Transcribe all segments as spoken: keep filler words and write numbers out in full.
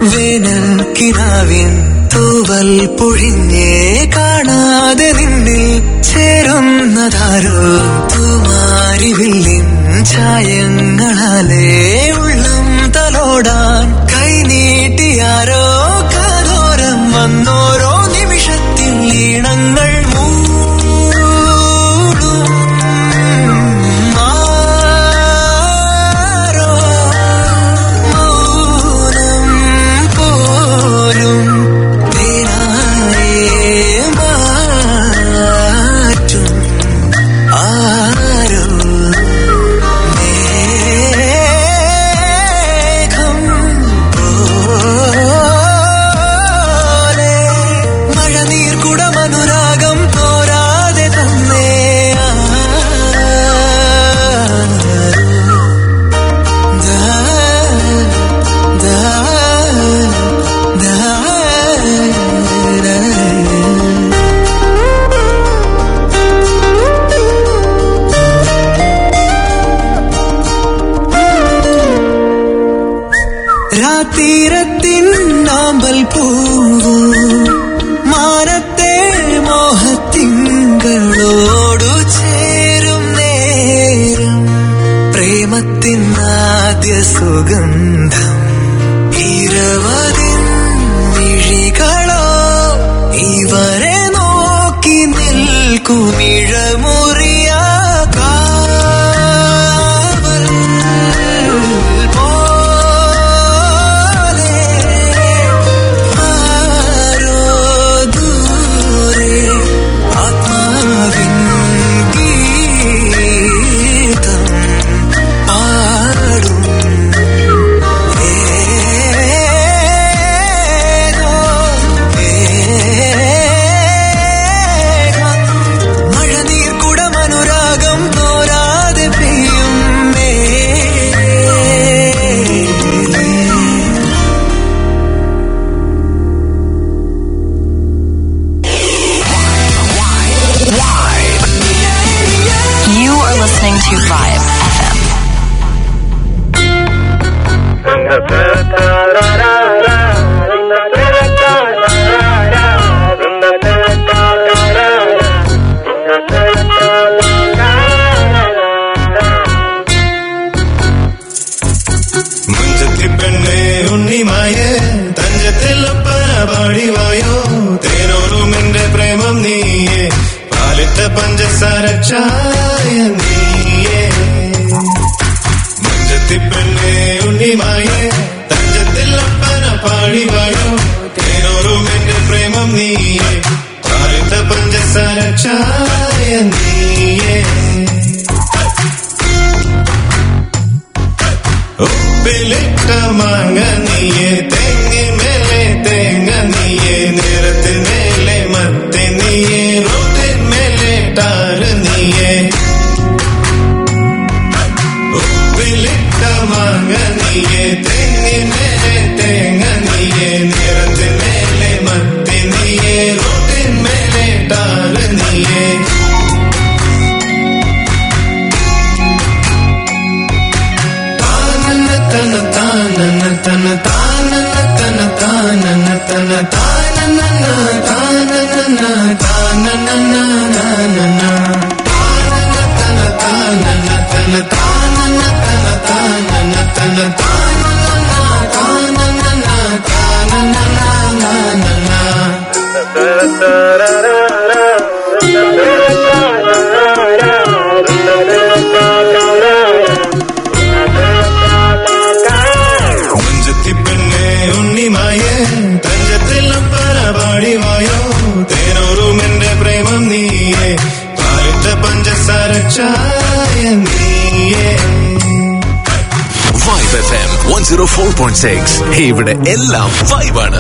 വേനൽ കിനാവിൻ തൂവൽ പൊഴിഞ്ഞേ കാണാതെ നിന്നിൽ ചേരുന്നതാരോ തൂമാരിവില്ലിൻ ചായങ്ങളാലേ ഉള്ളം തലോടാൻ കൈനീട്ടിയാരോ കാതോരം വന്നോരോ നിമിഷത്തിൽ ഈണങ്ങൾ തീരത്തിൻ നാമ്പൽ പൂവോ മാനത്തെ മോഹത്തിങ്കളോടു ചേരും നേരം പ്രേമത്തിൻ ആദ്യ സുഗന്ധം ഇരുവതിൻ മിഴികളോ ഇവരെ നോക്കി നിൽക്കുമിഴമുറിയ പഞ്ചസാര ചായ നീയേ മഞ്ചത്തിപ്പെണ്ണേ ഉണ്ണിമായേ തഞ്ചത്തിലപ്പന പാടിവായോ തേനോറും എന്റെ പ്രേമം നീയേ പാലിട്ട പഞ്ചസാര ചായ നീയേ ഉപ്പിലിട്ട മാങ്ങ നീയേ തെങ്ങി മേലെ തേങ്ങ നീയേ നിറത്തിൽ മേലെ മത്തി നീയേ റോട്ടിൽ മേലെ ടാറ് നീയേ ഉപ്പിലിട്ട മാങ്ങ നീയേ തെങ്ങി മേലെ തേങ്ങ നീയേ നിറത്തിൽ മേലെ മത്തി നീയേ റോട്ടിൽ മേലെ ടാറ് നീയേ തന താനന തന താനന തന താനന തന താനന താനന താനന നാനന താനന തന താനന തന താനന തന താനന തന താനന താനന താനന നാനന മഞ്ചത്തിപ്പെണ്ണേ ഉണ്ണിമായേ തഞ്ചത്തിലപ്പന പാടിവായോ തേനോറും എന്റെ പ്രേമം നീയേ പാലിട്ട പഞ്ചസാര ചായ നീയേ. Vibe F M one oh four point six. ഇവിടെ എല്ലാം വൈബാണ്.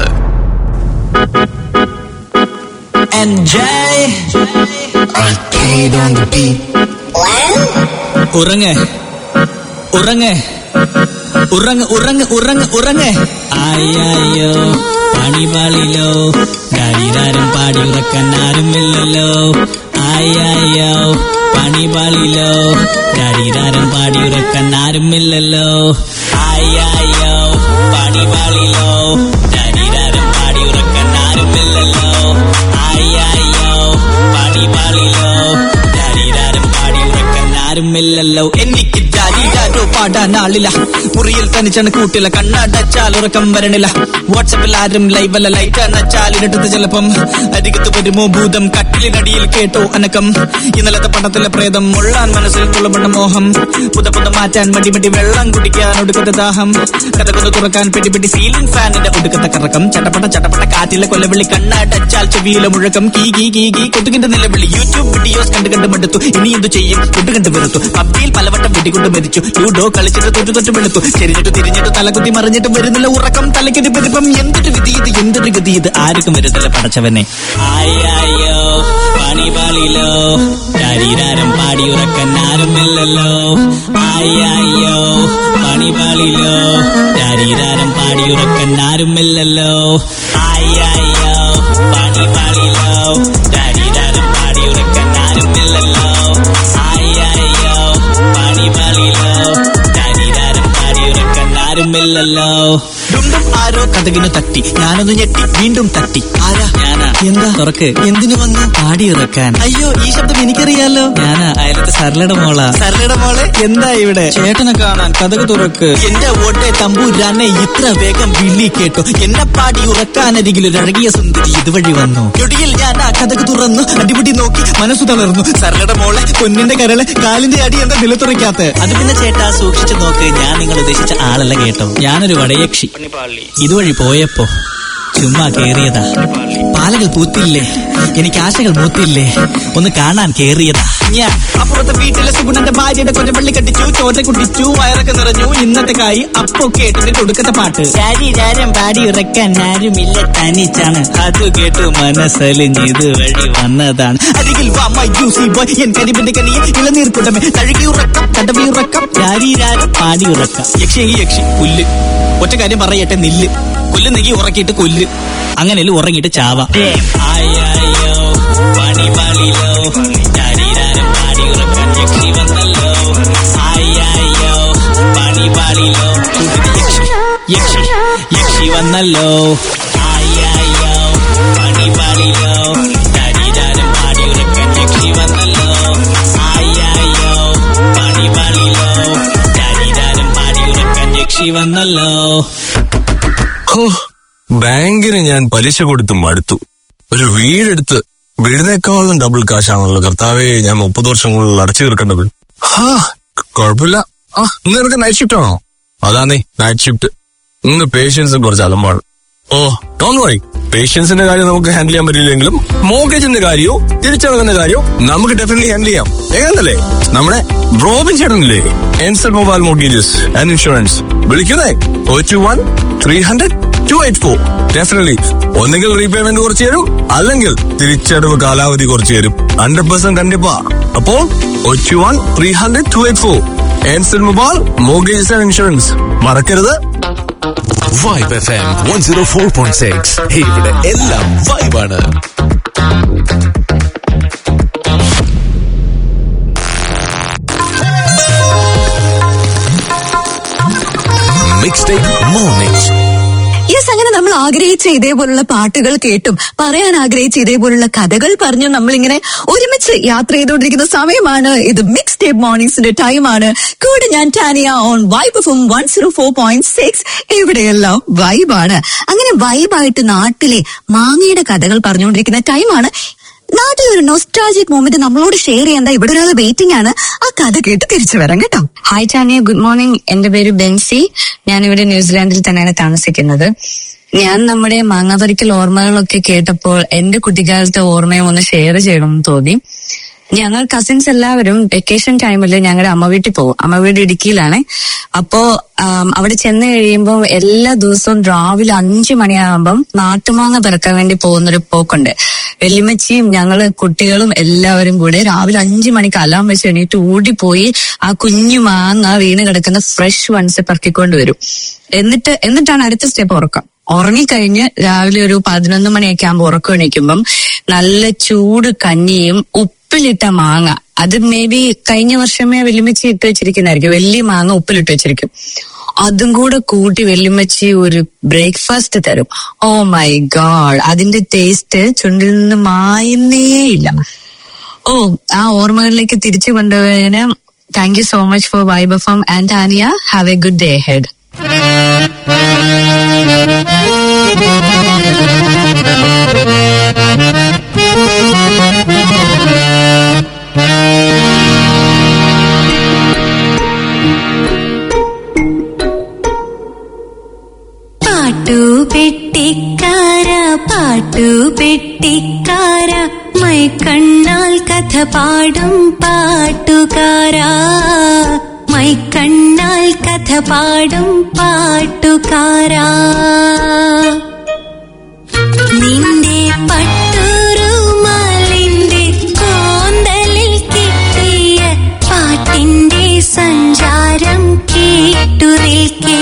Enjoy Arcade on the beat. ഉറങ്ങ് ഉറങ്ങ് ഉറങ്ങ് ഉറങ്ങ് ഉറങ്ങ് ഉറങ്ങ് ആയോ പണിപാളിലോ ഗാരിതാരം പാടി ഉറക്കാൻ ആരുമില്ലല്ലോ ആയോ പണിപാളിലോ ഗാരിതാരം പാടി ഉറക്കാൻ ആരുമില്ലല്ലോ ആയോ പണിപാളിലോ ശരീരം പാടി ഉറക്കാൻ ആരുമില്ലല്ലോ ആയ്യോ പണിപാളിലോ ശരീരം പാടി ഉറക്കാൻ ആരുമില്ലല്ലോ എനിക്ക് ജാലിയാരോ പാടാൻ ആളില്ല മുറിയിൽ തനിച്ചാണ് കൂട്ടില്ല കണ്ണടച്ചാൽ ഉറക്കം വരണില്ല വാട്സാപ്പിൽ ആരും ലൈവല്ല ലൈറ്റ് അണച്ചാൽ ഇരട്ടത്ത് ചിലപ്പം അരികത്ത് വരുമോ ഭൂതം കട്ടിലിനടിയിൽ കേട്ടോ അനക്കം ഇന്നലത്തെ പടത്തിലെ പ്രേതം മുള്ളാൻ മനസ്സിൽ തുള്ളപ്പെട്ട മോഹം പുത പുത മാറ്റാൻ മടി മടി വെള്ളം കുടിക്കാൻ ഒടുക്കത്തെ ദാഹം കഥകൊന്ന് തുറക്കാൻ പെടി പെടി സീലിംഗ് ഫാനിന്റെ ഒടുക്കത്തെ കറക്കം ചട്ടപ്പട്ട ചട്ടപ്പട്ട കാറ്റിലെ കൊല്ലവിളി കണ്ണടച്ചാൽ ചെവിയിലെ മുഴക്കം കീ കീ കീ കീ കൊതുകിന്റെ നിലവിളി യൂട്യൂബ് വീഡിയോസ് കണ്ടു കണ്ട് മടുത്തു ഇനി എന്തു ചെയ്യും ഫുഡ് കണ്ടു വെറുത്തു പബ്ജിയിൽ പലവട്ടം വെടികൊണ്ട് മരിച്ചു ലൂഡോ കളിച്ചിട്ട് തൊട്ടു തൊട്ട് വെളുത്തു ചെരിഞ്ഞിട്ട് തിരിഞ്ഞിട്ട് തലകുത്തി മറിഞ്ഞിട്ട് വരുന്നില്ല ഉറക്കം തലയ്ക്കൊരു പെരുപ്പം എന്തൊരു വിധി ഇത് എന്തൊരു ഗതി ഇത് ആർക്കും വരുന്നില്ല പടച്ചവനെ ആയ്യോ പണിപാളിലോ ശരീരം പാടി ഉറക്കാൻ ആരുമില്ലല്ലോ ആയ്യോ പണിപാളിലോ ശരീരം പാടി ഉറക്കാൻ ആരുമില്ലല്ലോ ആയ്യോ പണിപാളിലോ ശരീരം പാടി ഉറക്കാൻ ആരുമില്ലല്ലോ ആയ്യോ പണിപാളിലോ ശരീരം പാടി ഉറക്കാൻ ആരുമില്ലല്ലോ ഡുണ്ടും ആരോ കഥകിനു തട്ടി ഞാനൊന്ന് ഞെട്ടി വീണ്ടും തട്ടി ആരാ ഞാനാ എന്താ തുറക്ക് എന്തിനു വന്നു പാടി ഇറക്കാൻ അയ്യോ ഈ ശബ്ദം എനിക്കറിയാലോ ഞാനാ അയലത്തെ സരളയുടെ മോളാ സരളയുടെ മോളെ എന്താ ഇവിടെ ചേട്ടനെ കാണാൻ കഥക് തുറക്ക് എന്റെ ഓട്ടെ തമ്പൂരാനെ ഇത്ര വേഗം വിളി കേട്ടോ എന്നെ പാടി ഉറക്കാനരികിലൊരു അഴകിയ സുന്ദരി ഇതുവഴി വന്നു ഞൊടിയിൽ ഞാൻ ആ കഥക് തുറന്നു അടിപിടി നോക്കി മനസ്സു തളർന്നു സരളയുടെ മോളെ പൊന്നിന്റെ കരള് കാലിന്റെ അടി എന്താ നിലത്തുറയ്ക്കാത്ത അത് പിന്നെ ചേട്ടാ സൂക്ഷിച്ചു നോക്ക് ഞാൻ നിങ്ങൾ ഉദ്ദേശിച്ച ആളല്ല കേട്ടോ ഞാനൊരു വടയക്ഷി ഇതുവഴി പോയപ്പോ ചുമ്മാ കേറിയതാ പാലകൾ പൂത്തില്ലേ എനിക്ക് ആശകൾ മൂത്തില്ലേ ഒന്ന് കാണാൻ കേറിയതാ ഞാൻ അപ്പുറത്തെ വീട്ടിലെ സുഗുണന്റെ ഭാര്യയുടെ കൊല്ലപ്പള്ളി കട്ടിച്ചു ചോര കുട്ടിച്ചു വയറൊക്കെ നിറഞ്ഞു ഇന്നത്തെ കായി അപ്പൊ കേട്ടിട്ട് കൊടുക്കത്തെ പാട്ട് ശരീരം പാടി ഉറക്കാൻ ആരുമില്ല തനിച്ചാണ് അത് കേട്ടു മനസ്സലിഞ്ഞ് ഇതുവഴി വന്നതാണ് അരികിൽ ബോയ് എൻ കരിമ്പിന്റെ കനിയെ ഇളനീർ കുടമേ തഴുകി ഉറക്കം തടവി ഉറക്കം ശരീരം പാടി ഉറക്കാം യക്ഷി യക്ഷി പുല്ല് ഒറ്റ കാര്യം പറയട്ടെ നില്ല് കൊല്ല് നെഗി ഉറക്കിയിട്ട് കൊല്ല് അങ്ങനെയല്ല ഉറങ്ങിയിട്ട് ചാവ ആയ്യോ പണിപാളിലോ ശരീരം പാടി ഉറക്കാൻ യക്ഷി വന്നല്ലോ ആയ്യോ പണിപാളിലോ യക്ഷി യക്ഷി യക്ഷി വന്നല്ലോ ആയ്യോ പണിപാളിലോ ശരീരം പാടി ഉറക്കാൻ യക്ഷി വന്നല്ലോ ആയ്യോ പണിപാളിലോ ശരീരം പാടി ഉറക്കാൻ യക്ഷി വന്നല്ലോ. ബാങ്കിന് ഞാൻ പലിശ കൊടുത്ത് മടുത്തു. ഒരു വീടെടുത്ത് വീടിനേക്കാളും ഡബിൾ കാശാണല്ലോ കർത്താവേ ഞാൻ മുപ്പത് വർഷം കൂടുതൽ അടച്ചു തീർക്കേണ്ടത്. ഹാ കുഴപ്പമില്ല. ആ ഇന്ന് നിനക്ക് നൈറ്റ് ഷിഫ്റ്റ് ആണോ? അതാന്നേ നൈറ്റ് ഷിഫ്റ്റ്. ഇന്ന് പേഷ്യൻസ് കുറച്ച് അലമ്പാണ്. ഓ ഡോണ്ട് വറി, പേഷ്യൻസിന്റെ കാര്യം നമുക്ക് ഹാൻഡിൽ ചെയ്യാൻ പറ്റില്ലെങ്കിലും മോർഗേജിന്റെ കാര്യമോ തിരിച്ചടക്കുന്ന കാര്യമോ നമുക്ക് ഡെഫിനറ്റ്ലി ഹാൻഡിൽ ചെയ്യാം. ഏതല്ലേ നമ്മുടെ റോബിൻ ചേട്ടനില്ലേ, എൻസൽ മൊബൈൽ മോർഗേജസ് ആൻഡ് ഇൻഷുറൻസ്. വിളിക്കുന്നേ oh two one three hundred two eight four. Definitely ഒന്നെങ്കിൽ റീപേയ്മെന്റ് കുറച്ച് തരും, അല്ലെങ്കിൽ തിരിച്ചടവ് കാലാവധി കുറച്ച് തരും. ഹൺഡ്രഡ് പെർസെന്റ് കണ്ടിപ്പാ. അപ്പോ oh two one three hundred two eight four. എൻസൽ മൊബൈൽ മോർഗേജസ് ആൻഡ് ഇൻഷുറൻസ്. മറക്കരുത്. Vibe F M one zero four point six. ഇവിടെ എല്ലാം വൈബാണ്. Mixtape mornings. യെസ്, അങ്ങനെ നമ്മൾ ആഗ്രഹിച്ച ഇതേപോലുള്ള പാട്ടുകൾ കേട്ടും പറയാൻ ആഗ്രഹിച്ച ഇതേപോലുള്ള കഥകൾ പറഞ്ഞു നമ്മളിങ്ങനെ ഒരുമിച്ച് യാത്ര ചെയ്തുകൊണ്ടിരിക്കുന്ന സമയമാണ്. ഇത് മിക്സ് ടേപ്പ് മോർണിംഗ്സിന്റെ ടൈമാണ്. കൂടെ ഞാൻ Tania on Vibe F M one zero four point six. ഇവിടെയെല്ലാം വൈബാണ്. അങ്ങനെ വൈബായിട്ട് നാട്ടിലെ മാങ്ങയുടെ കഥകൾ പറഞ്ഞുകൊണ്ടിരിക്കുന്ന ടൈമാണ്. നാട്ടിൽ ഒരു നൊസ്റ്റാൾജിക് മൊമെന്റ് നമ്മളോട് ഷെയർ ചെയ്യാൻ ഇവിടെ ഒരാൾ വെയിറ്റിംഗ് ആണ്. ആ കഥ കേട്ട് തിരിച്ചു വരാം കേട്ടോ. Hi Tania, good morning. എന്റെ പേര് ബെൻസി. ഞാനിവിടെ ന്യൂസിലാൻഡിൽ തന്നെയാണ് താമസിക്കുന്നത്. ഞാൻ നമ്മുടെ മാങ്ങാപറിക്കൽ ഓർമ്മകളൊക്കെ കേട്ടപ്പോൾ എന്റെ കുട്ടിക്കാലത്തെ ഓർമ്മയും ഒന്ന് ഷെയർ ചെയ്യണമെന്ന് തോന്നി. ഞങ്ങൾ കസിൻസ് എല്ലാവരും വെക്കേഷൻ ടൈമിൽ ഞങ്ങളുടെ അമ്മ വീട്ടിൽ പോകും. അമ്മ വീട് ഇടുക്കിയിലാണ്. അപ്പോ അവിടെ ചെന്ന് കഴിയുമ്പോൾ എല്ലാ ദിവസവും രാവിലെ അഞ്ചു മണിയാകുമ്പം നാട്ടുമാങ്ങ പിറക്കാൻ വേണ്ടി പോകുന്നൊരു പോക്കുണ്ട്. വെല്ലുമ്മച്ചിയും ഞങ്ങള് കുട്ടികളും എല്ലാവരും കൂടെ രാവിലെ അഞ്ചു മണിക്ക് അലാം വെച്ച് എണീറ്റ് ഓടിപ്പോയി ആ കുഞ്ഞു മാങ്ങ വീണ് കിടക്കുന്ന ഫ്രഷ് വൺസ് പെറുക്കിക്കൊണ്ട് വരും. എന്നിട്ട് എന്നിട്ടാണ് അടുത്ത സ്റ്റെപ്പ് ഉറക്കം. ഉറങ്ങിക്കഴിഞ്ഞ് രാവിലെ ഒരു പതിനൊന്ന് മണിയൊക്കെ ആകുമ്പോൾ ഉറക്കം എണീക്കുമ്പം നല്ല ചൂട് കഞ്ഞിയും ഉപ്പിലിട്ട മാങ്ങ, അത് മേ ബി കഴിഞ്ഞ വർഷമേ വെല്ലുമിച്ചി ഇട്ട് വെച്ചിരിക്കുന്നതായിരിക്കും, വലിയ മാങ്ങ ഉപ്പിലിട്ട് വെച്ചിരിക്കും, അതും കൂടെ കൂട്ടി വെല്ലുമ്മച്ചി ഒരു ബ്രേക്ക്ഫാസ്റ്റ് തരും. ഓ മൈ ഗോഡ്, അതിന്റെ ടേസ്റ്റ് ചുണ്ടിൽ നിന്ന് മായുന്നേയില്ല. ഓ, ആ ഓർമ്മകളിലേക്ക് തിരിച്ചു കൊണ്ടുപോയതിന് thank you so much for Vibe F M and Tania. Have a good day head. പാട്ടു പെട്ടിക്കാര പാട്ടു പെട്ടിക്കാര മൈക്കണ്ണാൽ കഥ പാടും പാട്ടുകാരാ, മൈക്കണ്ണാൽ കഥ പാടും പാട്ടുകാരാ. നിന്റെ പട്ടുറുമാലിന്റെ കോന്തലിൽ കിട്ടിയ പാട്ടിന്റെ സഞ്ചാരം കേട്ടു നിൽക്കേ,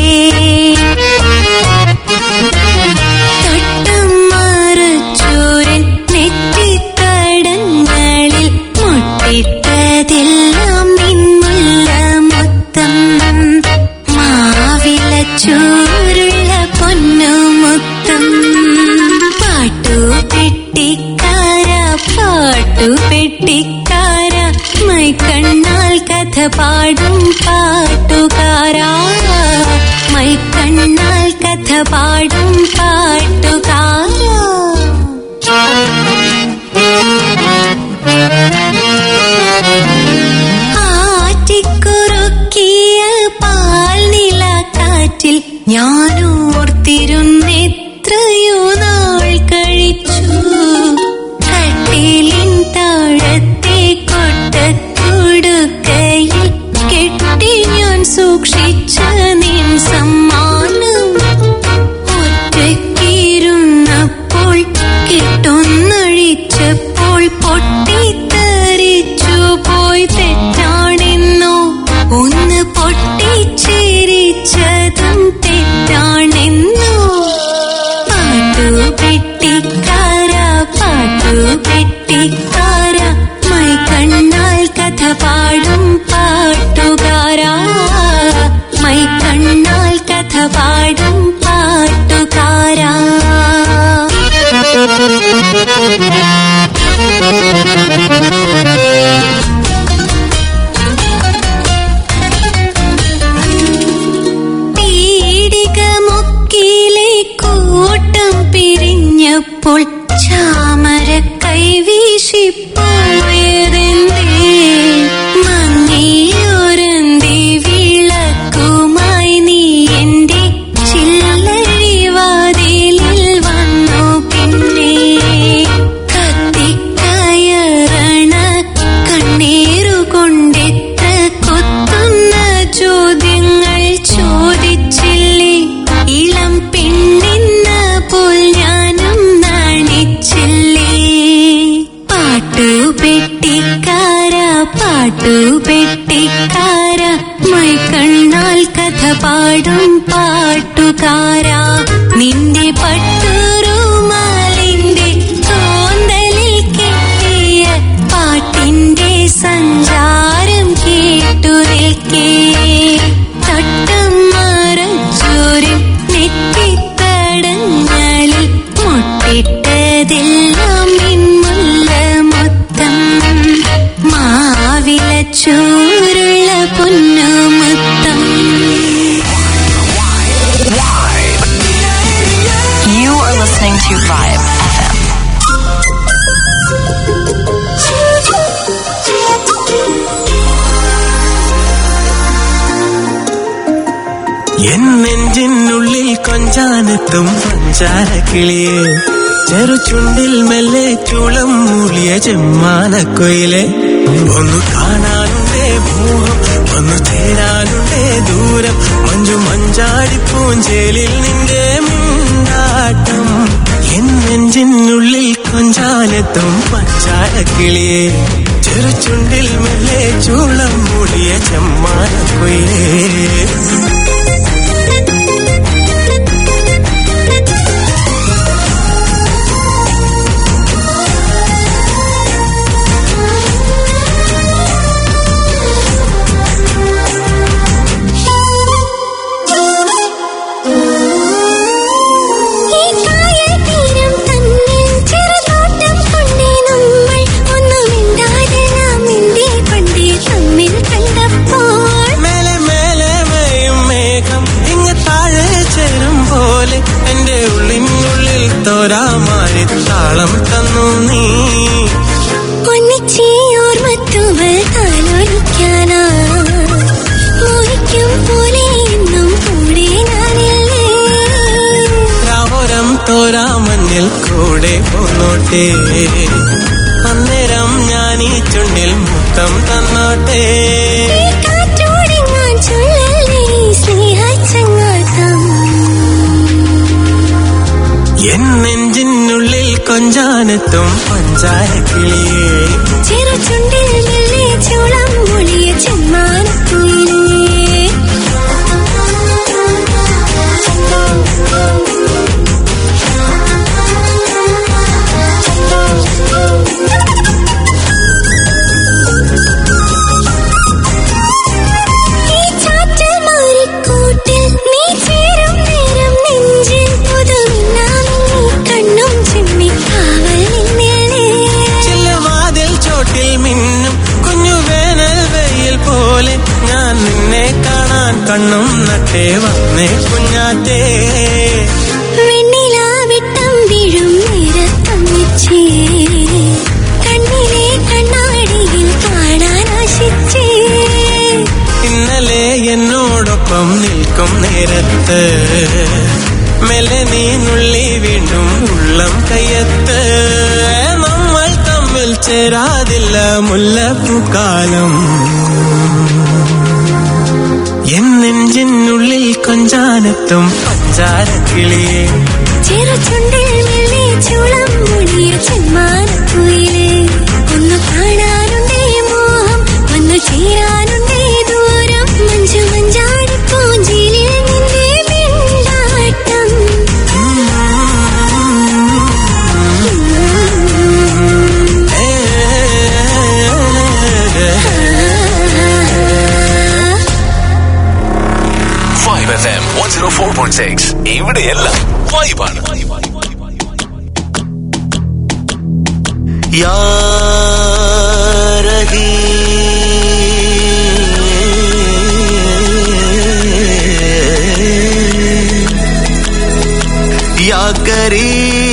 തൊട്ടും മറുചൂരൻ നെറ്റിത്തടങ്ങളിൽ മുട്ടിട്ടതെല്ലാം നിന്മുള്ള മുത്തം, മാവില ചൂരുള്ള പൊന്നുമുത്തം. പാട്ടു പെട്ടിക്കാര പാട്ടു പെട്ടിക്കാര മൈക്കണ്ണാൽ കഥ പാടും പാട്ടുകാരാ, മൈക്കണ്ണാൽ കഥ പാടും പാട്ടുകാരാ. ആറ്റിക്കുറുക്കിയ പാൽ നില കാറ്റിൽ ഞാനോർത്തിരുന്നെത്രയോ നാൾ കഴിച്ചു, കട്ടിലിൻ താഴത്തെ കൊട്ടക്കുടുക്കയിൽ കെട്ടി ഞാൻ സൂക്ഷിച്ച നിൻ സമ്മാനം. ഒറ്റയ്ക്കിരുന്നപ്പോൾ കെട്ടൊന്നഴിച്ചപ്പോൾ പൊട്ടിത്തെറിച്ചു പോയി തെറ്റാണെന്നോ, ഒന്ന് പൊട്ടിച്ചിരിച്ചതും തെറ്റാണെന്നോ. പാട്ടു പെട്ടിക്കാര പാട്ടു പെട്ടിക്കാര മൈക്കണ്ണാൽ കഥ പാടും പാട്ടുകാരാ, മൈക്കണ്ണാൽ കഥ പാടും പാട്ടുകാരാ. പീടികമൊക്കിലെ കൂട്ടം പിരിഞ്ഞപ്പോൾ ചാമര കൈവീശിപ്പോയതെന്തേ, മങ്ങിയൊരന്തി വിളക്കുമായി നീ എന്റെ ചില്ലഴിവാതിലിൽ വന്നു. പിന്നെ കത്തിക്കയറണ കണ്ണീരുകൊണ്ടെത്ര കൊത്തുന്ന ചോദ്യങ്ങൾ ചോദിച്ചില്ലേ, ഇളം പെണ്ണെന്ന പോൽ ഞാനും നാണിച്ചില്ലേ. പാട്ടു പെട്ടിക്കാര പാട്ടു പെട്ടിക്കാര മൈക്കണ്ണാൽ കഥ പാടും പാട്ടുകാരാ, നിന്റെ പട്ടുറുമാലിന്റെ കോന്തലിൽ കെട്ടിയ പാട്ടിന്റെ സഞ്ചാരം കേട്ടു നിൽക്കേ, തൊട്ടും മറച്ചോരും നെറ്റിത്തടങ്ങളിൽ മുട്ടിട്ടതെല്ലാം നിന്മുള്ള മുത്തം, മാവില ചൂരുള്ള പൊന്നുമുത്തം. You are listening to Vibe F M. എൻ നെഞ്ചിനുള്ളിൽ കൊഞ്ചാനെത്തും പഞ്ചാരക്കിളിയെ, ചെറുചുണ്ടിൽ മെല്ലെ ചുളം മൂളിയ ചെമ്മാനക്കൊയിലെ, ഒന്ന് കാണാനുണ്ടേ മോഹം ഒന്ന് ചേരാനുണ്ടേ ദൂരം, മഞ്ജു മഞ്ചാടിപ്പൂഞ്ചേലിൽ നിന്റെ മിണ്ടാട്ടം. എൻ നെഞ്ചിനുള്ളിൽ കൊഞ്ചാനെത്തും പഞ്ചാരക്കിളിയെ, ചെറുചുണ്ടിൽ മെല്ലെ ചുളം മൂളിയ ചെമ്മാനക്കൊയിലെ. താളം തന്നു നീ. ഒന്നിച്ചേ ഓർമ്മത്തുവൽ താലോലിക്കാനാ മോഹിക്കും പോലെ എന്നും കൂടെ ഞാനില്ലേ. രാവോരം തോരാമഞ്ഞിൽ കൂടെ പോന്നോട്ടെ, അന്നേരം ഞാൻ ഈ ചുണ്ടിൽ മുത്തം തന്നോട്ടെ. കാറ്റോടെ ഞാൻ ചൊല്ലല്ലേ സ്നേഹച്ചങ്ങാത്തം. എൻ നെഞ്ചിനുള്ളിൽ കൊഞ്ചാനെത്തും പഞ്ചാരക്കിളിയേ, ചെറു ചുണ്ടിൽ മെല്ലെ ചുളം മൊഴിയ ചെമ്മാനക്കുയിലേ. കണ്ണും നട്ടേ വന്നേ കുഞ്ഞാറ്റേ. വെണ്ണിലാവിട്ടം വീഴും നേരത്തം വെച്ചേ, കണ്ണിലെ കണ്ണാടിയിൽ കാണാൻ ആശിച്ചേ. ഇന്നലെ എന്നോടൊപ്പം നിൽക്കും നേരത്ത് മെല്ലെ നീ നുള്ളി വീണ്ടും ഉള്ളം കയ്യത്ത്. നമ്മൾ തമ്മിൽ ചേരാതില്ല മുല്ലപ്പൂക്കാലം. എൻ നെഞ്ചിനുള്ളിൽ കൊഞ്ചാനെത്തും പഞ്ചാരക്കിളിയേ, ചെറു ചുണ്ടിൽ മെല്ലെ ചുളം മൊഴിയ ചെമ്മാനക്കുയിലേ. ഒന്ന് കാണാനുണ്ടേ മോഹം, ഒന്ന് ചേരാനുണ്ടേ ദൂരം. മഞ്ചു മഞ്ചാടി പൂഞ്ചിലിൽ നിന്റെ മിണ്ടാട്ടം. Vibe F M one oh four point six. ഇവിടെയെല്ലാം വൈബാണ്. യാ രഹി യാ കരീ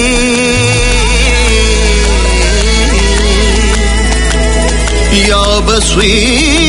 യാ ബസ്വീർ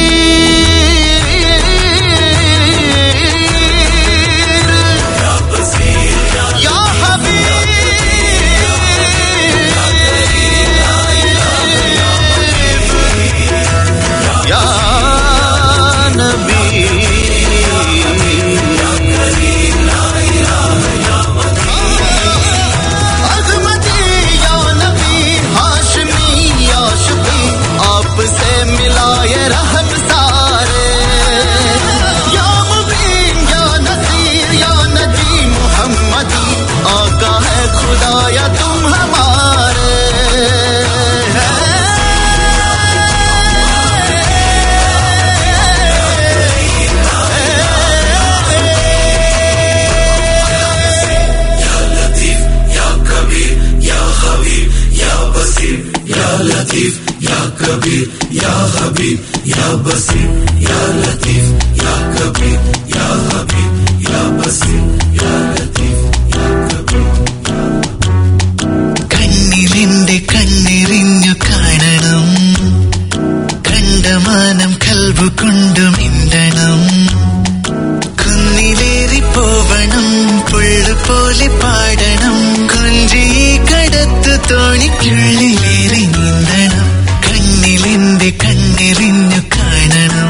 കണ്ണിലെന്റെ കണ്ണെറിഞ്ഞു കാണണം, കണ്ടമാനം കൽബു കൊണ്ടു മിണ്ടണം. കുന്നിലേറി പോവണം, പുള്ളുപോലെ പാടണം, കൊഞ്ചി കടത്തു തോണിക്കുള്ളിലേറി നീന്തണം. കണ്ണിലെന്റെ കണ്ണെറിഞ്ഞു കാണണം,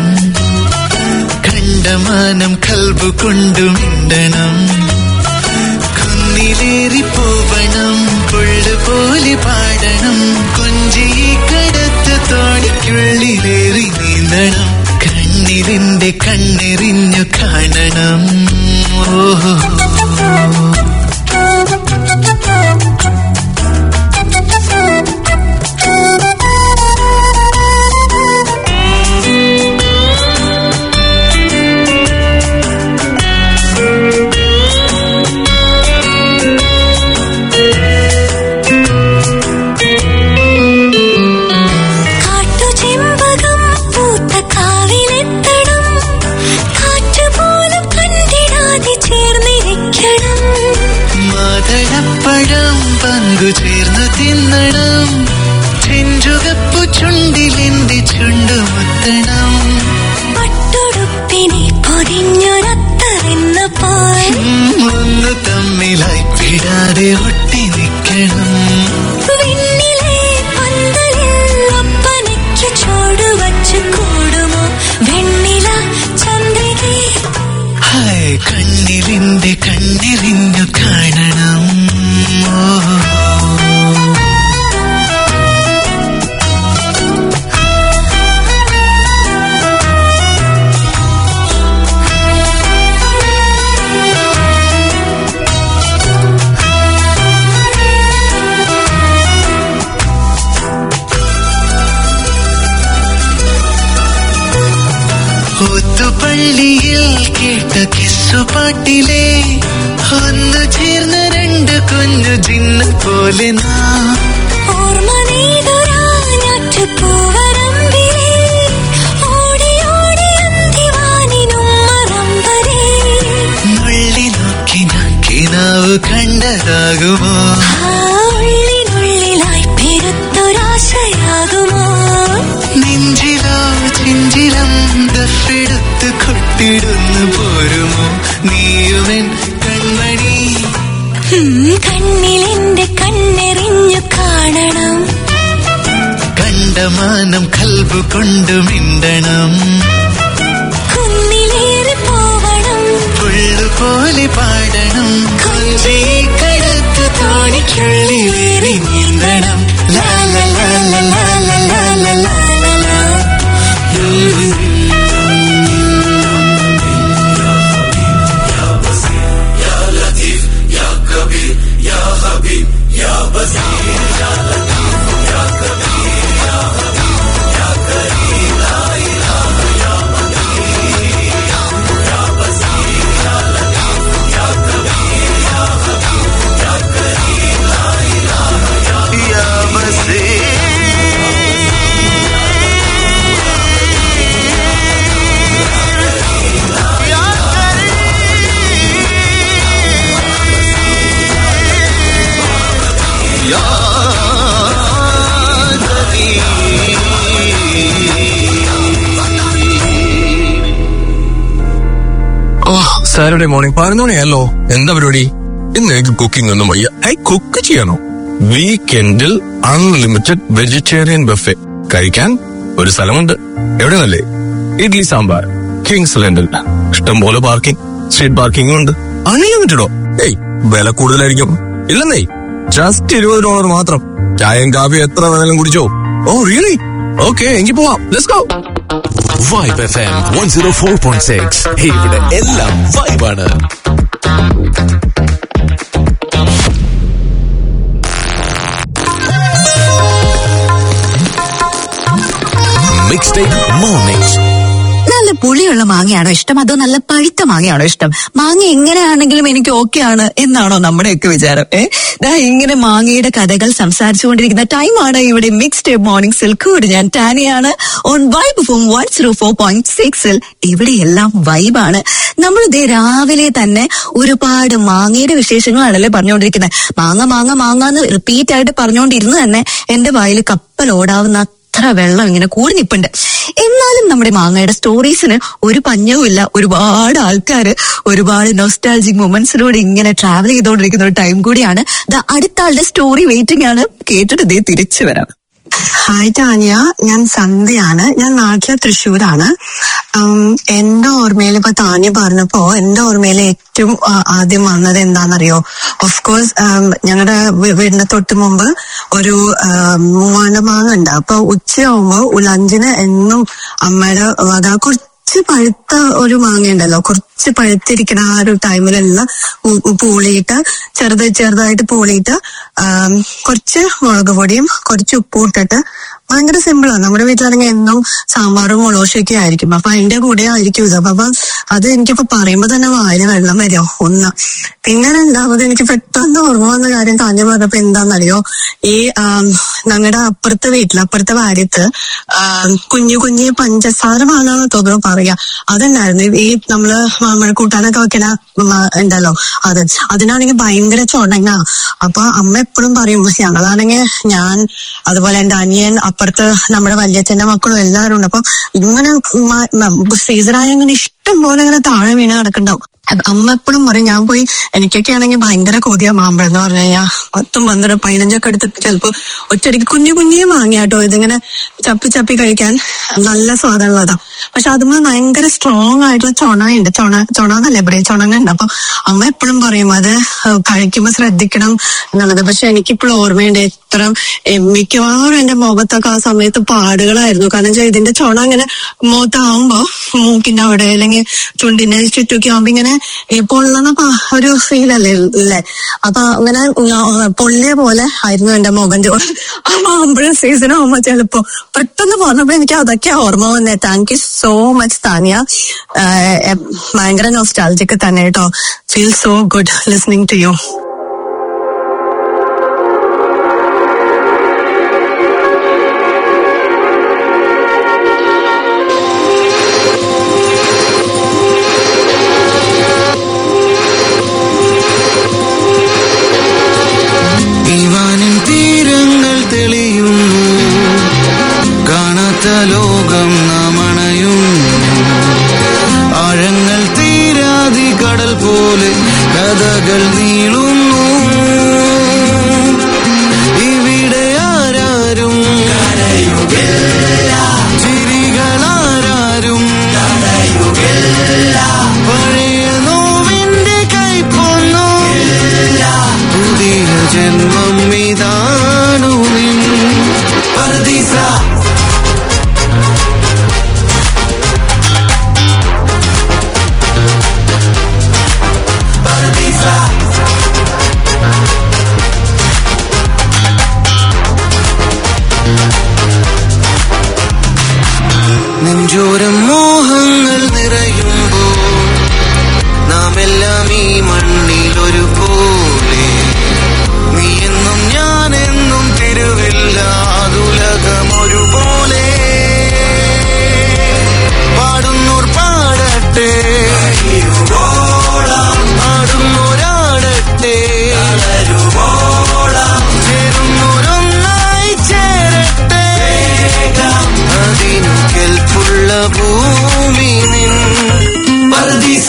കണ്ടമാനം കൽബു കൊണ്ടു മിണ്ടണം. കുന്നിലേറി പോവണം, പുള്ളുപോലെ പാടണം, കൊഞ്ചി കടത്തു തോണിക്കുള്ളിലേറി നീന്തണം. കണ്ണിലെന്റെ കണ്ണെറിഞ്ഞു കാണണം. ഓഹോ ചേർന്നിരിക്കണം. ഹായ് കണ്ണിലിന്റെ കണ്ണെറിഞ്ഞു കാണണം. ഒത്തുപള്ളിയിൽ കേട്ട കിസ്സുപാട്ടിലെ ഒന്നു ചേർന്ന രണ്ട് കുഞ്ഞു ജിന്ന പോലെ ഓർമ്മ നുള്ളി നോക്കി നാക്കിനാവ് കണ്ടതാകുമോ? ഉള്ളിനുള്ളിലായി പെരുത്തൊരാശയാകുമോ? നെഞ്ചിലോ ചെഞ്ചിലം ദഫെടുത്ത് കൊട്ടിടുന്നു പോരുമോ നീയുമെൻ കൺമണി? കണ്ണിലെന്റെ കണ്ണെറിഞ്ഞു കാണണം. കണ്ടമാനം കൽബ് കൊണ്ടു മിണ്ടണം. കുന്നിലേറി പോവണം. പുള്ളുപോലെ പാടണം. കൊഞ്ചി കടത്ത് തോണിക്കുള്ളിലേറി നീന്തണം. ലാ ലാ ലാ ലാ ലാ ലാ ലാ ലാ ലാ ലാ. സാറ്റർഡേ മോർണിംഗ് പതിനൊന്ന് മണിയല്ലോ. എന്താ പരിപാടി? ഇന്ന് എനിക്ക് കുക്കിംഗ് ഒന്നും വയ്യ. ഐ കുക്ക് ചെയ്യണോ? വീക്കെൻഡിൽ അൺലിമിറ്റഡ് വെജിറ്റേറിയൻ ബഫെ കഴിക്കാൻ ഒരു സ്ഥലമുണ്ട്. എവിടെന്നല്ലേ? ഇഡ്ലി സാമ്പാർ, കിങ്സ് ലൻഡിൽ. ഇഷ്ടം പോലെ പാർക്കിംഗ്, സ്ട്രീറ്റ് പാർക്കിംഗും ഉണ്ട്. അൺലിമിറ്റഡോ? ഏയ് വില കൂടുതലായിരിക്കും. ഇല്ലെന്നേ, ജസ്റ്റ് ഇരുപത് ഡോളർ മാത്രം. ചായയും കാഫി എത്ര വേണേലും കുടിച്ചോ. Oh really? ഓക്കെ, എങ്കിൽ പോവാം. Let's go. Vibe F M one oh four point six. ഇവിടെ എല്ലാം വൈബാണ്. Mix tape mornings. നല്ല പുളിയുള്ള മാങ്ങയാണോ ഇഷ്ടം, അതോ നല്ല പഴുത്ത മാങ്ങയാണോ ഇഷ്ടം? മാങ്ങ എങ്ങനെയാണെങ്കിലും എനിക്ക് ഓക്കെ ആണ് എന്നാണോ നമ്മുടെയൊക്കെ വിചാരം? ഏഹ് ദാ ഇങ്ങനെ മാങ്ങയുടെ കഥകൾ സംസാരിച്ചുകൊണ്ടിരിക്കുന്ന ടൈമാണ് ഇവിടെ മിക്സ് ടേപ്പ് മോർണിംഗ്സിൽ. കൂടി ഞാൻ ടാനിയാണ് on Vibe F M one zero four point സിക്സിൽ. ഇവിടെ എല്ലാം വൈബാണ്. നമ്മൾ ഇതേ രാവിലെ തന്നെ ഒരുപാട് മാങ്ങയുടെ വിശേഷങ്ങളാണല്ലേ പറഞ്ഞുകൊണ്ടിരിക്കുന്നത്. മാങ്ങ മാങ്ങ മാങ്ങ എന്ന് റിപ്പീറ്റ് ആയിട്ട് പറഞ്ഞുകൊണ്ടിരുന്ന് തന്നെ എന്റെ വായിൽ കപ്പലോടാവുന്ന അത്ര വെള്ളം ഇങ്ങനെ കൂടി നിൽപ്പുണ്ട്. എന്നാലും നമ്മുടെ മാങ്ങയുടെ സ്റ്റോറീസിന് ഒരു പഞ്ഞവുമില്ല. ഒരുപാട് ആൾക്കാർ ഒരുപാട് നൊസ്റ്റാൾജിക് മൊമെന്റ്സിലൂടെ ഇങ്ങനെ ട്രാവൽ ചെയ്തുകൊണ്ടിരിക്കുന്ന ഒരു ടൈം കൂടിയാണ്. അടുത്ത ആളുടെ സ്റ്റോറി വെയിറ്റിംഗ് ആണ്. കേട്ടിട്ട് ഇതേ തിരിച്ചു വരാം. ഹായ് ടാനിയ, ഞാൻ സന്ധ്യയാണ്. ഞാൻ നാട്ടിലെ തൃശ്ശൂരാണ്. എന്റെ ഓർമ്മയിൽ ഇപ്പൊ താന്യ പറഞ്ഞപ്പോ എന്റെ ഓർമ്മയിൽ ഏറ്റവും ആദ്യം വന്നത് എന്താണെന്നറിയോ? ഓഫ് കോഴ്സ് ഞങ്ങളുടെ വീടിന്റെ തൊട്ട് മുമ്പ് ഒരു മൂവാണ്ട മാങ്ങ ഉണ്ട്. അപ്പൊ ഉച്ചയാവുമ്പോ ലഞ്ചിന് എന്നും അമ്മയുടെ വക കുറച്ച് പഴുത്ത ഒരു മാങ്ങ ഉണ്ടല്ലോ, കുറച്ച് പഴുത്തിരിക്കണ ആ ഒരു ടൈമിലെല്ലാം പൂളിയിട്ട് ചെറുത് ചെറുതായിട്ട് പൂളിയിട്ട് കുറച്ച് മുളക് പൊടിയും കുറച്ച് ഉപ്പും ഇട്ടിട്ട് ഭയങ്കര സിമ്പിളാണ്. നമ്മുടെ വീട്ടിലാണെങ്കിൽ എന്നും സാമ്പാറും മുളകൊക്കെ ആയിരിക്കും. അപ്പൊ അതിന്റെ കൂടെ ആയിരിക്കും ഇത്. അപ്പൊ അത് എനിക്കിപ്പോ പറയുമ്പോ തന്നെ വായിൽ വെള്ളം വരുമോ ഒന്ന്. പിന്നെ രണ്ടാമത് എനിക്ക് പെട്ടെന്ന് ഓർമ്മ വന്ന കാര്യം താഞ്ഞ പറഞ്ഞപ്പോ എന്താണെന്നറിയോ? ഈ ഞങ്ങളുടെ അപ്പുറത്തെ വീട്ടിൽ അപ്പുറത്തെ വാര്യത്ത് കുഞ്ഞു കുഞ്ഞു പഞ്ചസാര മാങ്ങാന്ന് തോന്നുന്നു പറയാ. അതുണ്ടായിരുന്നു. ഈ നമ്മള് മാമ്പഴ കൂട്ടാനൊക്കെ വെക്കണ ഉണ്ടല്ലോ, അത് അതിനാണെങ്കിൽ ഭയങ്കര ചുണങ്ങ. അപ്പൊ അമ്മ എപ്പോഴും പറയും, ഞങ്ങളാണെങ്കിൽ ഞാൻ അതുപോലെ എന്റെ അനിയൻ അപ്പുറത്ത് നമ്മുടെ വല്യച്ഛന്റെ മക്കളും എല്ലാവരും ഉണ്ട്. അപ്പൊ ഇങ്ങനെ സീസറായ ഇങ്ങനെ ഇഷ്ടം പോലെ ഇങ്ങനെ താഴെ വീണ് കിടക്കുന്നുണ്ടാവും. അമ്മ എപ്പോഴും പറയും, ഞാൻ പോയി എനിക്കൊക്കെ ആണെങ്കിൽ ഭയങ്കര കൊതിയ മാമ്പഴം എന്ന് പറഞ്ഞു കഴിഞ്ഞാൽ പത്തും പന്ത്രണ്ട് പതിനഞ്ചൊക്കെ എടുത്തിട്ട് ചിലപ്പോ ഒറ്റയടിക്ക് കുഞ്ഞു കുഞ്ഞേ വാങ്ങിയാട്ടോ ഇതിങ്ങനെ ചപ്പി ചപ്പി കഴിക്കാൻ നല്ല സ്വാദുള്ളതാ. പക്ഷെ അതുമ്പോൾ ഭയങ്കര സ്ട്രോങ് ആയിട്ടുള്ള ചുണയുണ്ട്, ചുണ ചുണന്നല്ലേ ഇവിടെ ചുണങ്ങുണ്ട്. അപ്പൊ അമ്മ എപ്പോഴും പറയും അത് കഴിക്കുമ്പോ ശ്രദ്ധിക്കണം എന്നുള്ളത്. പക്ഷെ എനിക്കിപ്പോഴും ഓർമ്മയുണ്ട്, എത്ര മിക്കവാറും എന്റെ മുഖത്തൊക്കെ ആ സമയത്ത് പാടുകളായിരുന്നു. കാരണം വെച്ചാൽ ഇതിന്റെ ചുണ അങ്ങനെ മുഖത്താവുമ്പോ മൂക്കിന്റെ അവിടെ അല്ലെങ്കിൽ ചുണ്ടിന്റെ ചുറ്റൊക്കെ ആവുമ്പോ ഇങ്ങനെ പൊള്ളുന്ന ഒരു ഫീലല്ലേ അല്ലേ. അപ്പൊ അങ്ങനെ പൊള്ളിയ പോലെ ആയിരുന്നു എന്റെ മുഖം. ആ മാമ്പഴ സീസൺ ആവുമ്പോ ചിലപ്പോ പെട്ടെന്ന് പറഞ്ഞപ്പോ എനിക്ക് അതൊക്കെയാ ഓർമ്മ വന്നേ. Thank you so much Tania. ഭയങ്കര നൊസ്റ്റാൾജിക് തന്നെ കേട്ടോ. Feel so good listening to you. ലോകം നാമണയും ആഴങ്ങൾ തീരാതി കടൽ പോലെ കഥകൾ നീളുന്നു. ഇവിടെ ആരാരും ചിരികളാരും പഴയ നോവിന്റെ കൈപ്പൊന്നു പുതിയ ജന്മം ഇതാണു നിൻ പർദീസ. നെഞ്ചോരം മോഹങ്ങൾ നിറയുമ്പോൾ നാം എല്ലാം ഈ മണ്ണിൽ ഒരുപോലെ. നീ എന്നും ഞാനെന്നും തിരുവില്ലാതുലകം ഒരുപോലെ. പാടുന്നോർ പാടട്ടെ, പാടുന്നോരാടട്ടെ, ചേരുന്നോരൊന്നായി ചേരട്ടെ. അതിനു കെൽപ്പുള്ള ഭൂമി നിൻ പർദീസ.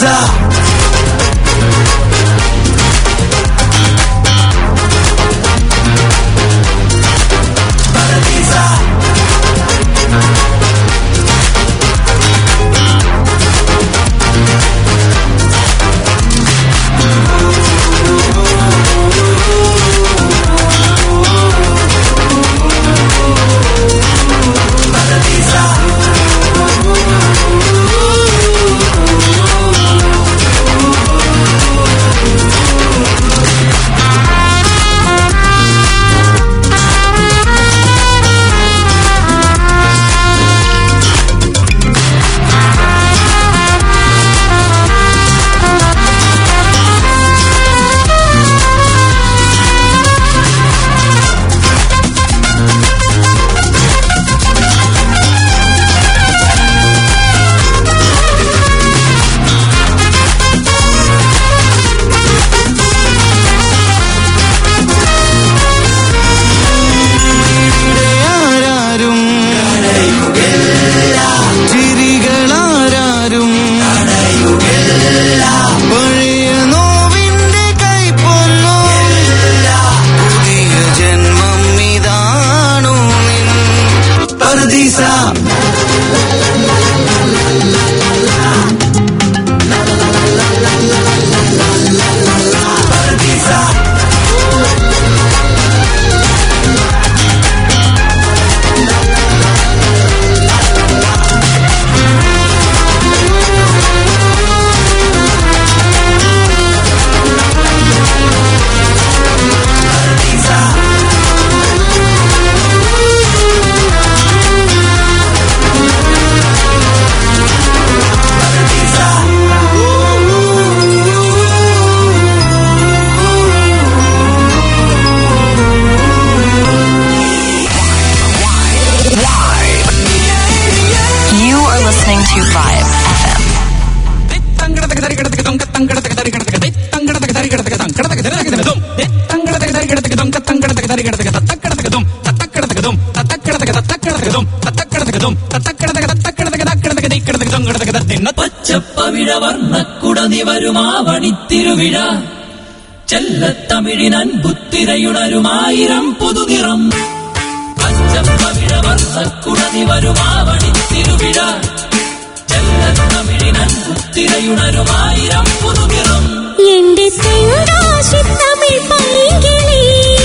തത്തക്കട പച്ചപ്പവിഴ വർണ്ണക്കുടനി വരുമാവണിത്തിരുവിഴ ചെല്ലത്തമിഴിനൻ പുത്തിരയുണരുമായിരം പുതുനിറം. പച്ചപ്പവിഴ വർണ്ണക്കുടനി വരുമാവണിത്തിരുവിഴ ചെല്ലത്തമിഴിനൻ പുത്തിരയുണരുമായിരം പുതുനിറം. എന്റെ തെങ്കാശി തമിഴ് പൈങ്കിളി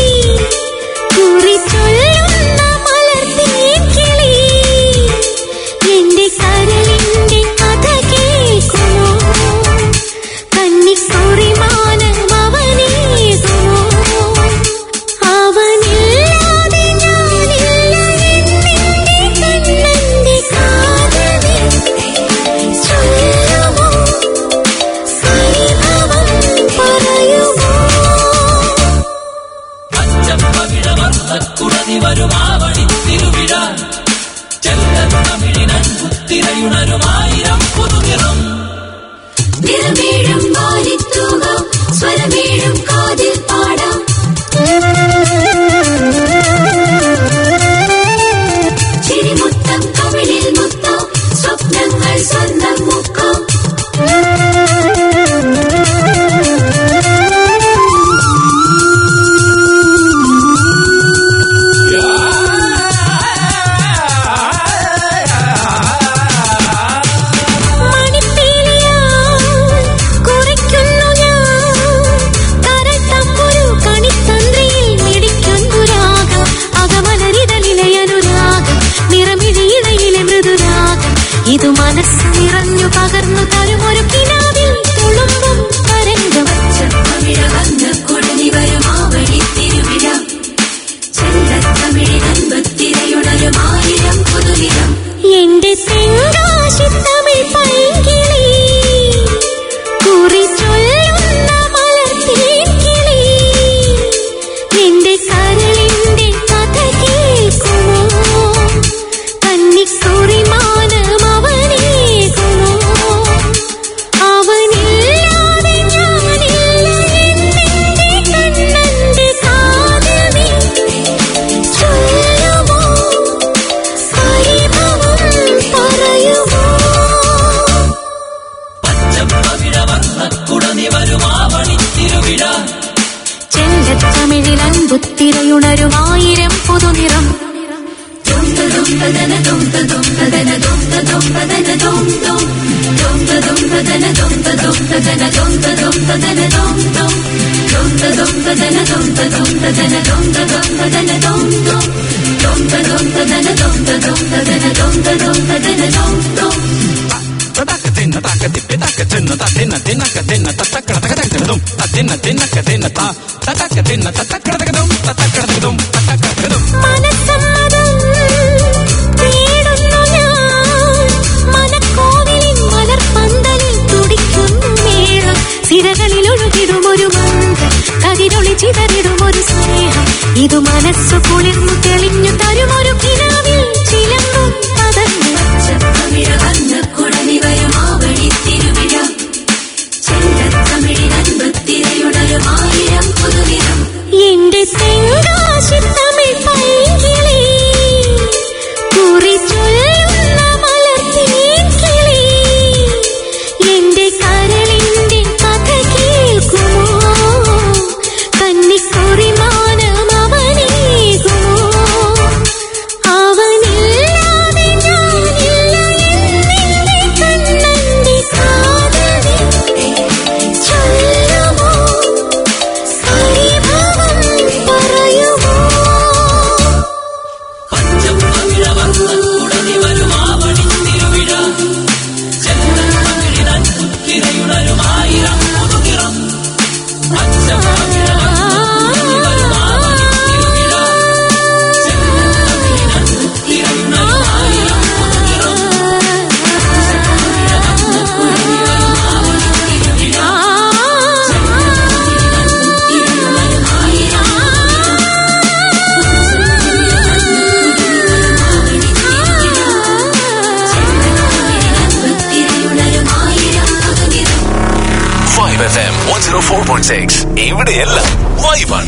കുറിച്ചൊല്ലുന്ന മലർത്തേക്കിളി എന്റെ കരളിന്റെ കഥ കേൾക്കുമോ കന്നിക്കുറിമാനം അവനേകുമോ അവനില്ലാതെ ഞാനില്ല എന്നെന്റെ കണ്ണന്റെ കാതലേ ചൊല്ലുമോ പരിഭവം പറയുമോ. പച്ചപ്പവിഴ വർണ്ണക്കുടനി വരുമാവണിത്തിരുവിഴ ചെല്ലത്തമിഴിനൻ പുത്തിരയുണരുമായിരം പുതുനിറം. നിറമേഴും വാരിത്തൂകാം സ്വരമേഴും കാതിൽ പാടാം ചിരിമുത്തം കവിളിൽ മുത്താം സ്വപ്നങ്ങൾ സ്വന്തം മുക്കാം. ഇത് മനസ്സ് നിറഞ്ഞു പകർന്നു തരുമൊരു കിനാവിൽ തുളുമ്പും തരംഗം. പച്ചപ്പവിഴ വർണ്ണക്കുടനി വരുമാവണിത്തിരുവിഴ ചെല്ലത്തമിഴിനൻ പുത്തിരയുണരുമായിരം പുതുനിറം. എന്റെ തെങ്കാശി തമിഴ് പൈങ്കിളി കുറിച്ചൊല്ലുന്ന മലർത്തേക്കിളി എന്റെ കരളിന്റെ കഥ കേൾക്കുമോ കന്നിക്കുറിമാനം അവനേകുമോ അവനില്ലാതെ ഞാനില്ല എന്നെന്റെ കണ്ണന്റെ കാതലേ ചൊല്ലുമോ പരിഭവം പറയുമോ. പച്ചപ്പവിഴ വർണ്ണക്കുടനി വരുമാവണിത്തിരുവിഴ ചെല്ലത്തമിഴിലൻ പുത്തിരയുണരുമായിരം പുതുനിറം. മനസ്സമ്മതം തേടുന്നു ഞാൻ മനക്കോവിലിൻ മലർപ്പന്തലിൽ തുടിക്കുന്നു മേളം സിരകളിൽ ഒഴുകിടുമൊരു മന്ത്രം കതിരൊളി ചിതറിടുമൊരു സ്നേഹം ഇതു മനസ്സു കുളിർന്നു തെളിഞ്ഞു തരുമൊരു കിനാവിൽ ചിലമ്പും പതഞ്ഞു. പച്ചപ്പവിഴ വർണ്ണക്കുടനി വരുമാവണിത്തിരുവിഴ ചെല്ലത്തമിഴിനൻ പുത്തിരയുണരുമായിരം പുതുനിറം. എന്റെ തെങ്കാശി തമിഴ് പൈങ്കിളി കുറിച്ചൊല്ലുന്ന മലർത്തേക്കിളി എന്റെ കരളിന്റെ കഥ കേൾക്കുമോ കന്നിക്കുറിമാനം അവനേകുമോ അവനില്ലാതെ ഞാനില്ല എന്നെന്റെ കണ്ണന്റെ കാതലേ ചൊല്ലുമോ പരിഭവം പറയുമോ. പച്ചപ്പവിഴ വർണ്ണക്കുടനി വരുമാവണിത്തിരുവിഴ ചെല്ലത്തമിഴിനൻ പുത്തിരയുണരുമായിരം പുതുനിറം. പച്ചപ്പവിഴ വർണ്ണക്കുടനി വരുമാവണിത്തിരുവിഴ ചെല്ലത്തമിഴിനൻ പുത്തിരയുണരുമായിരം പുതുനിറം. Vibe F M one oh four point six. ഇവിടെയെല്ലാം വൈബാണ്.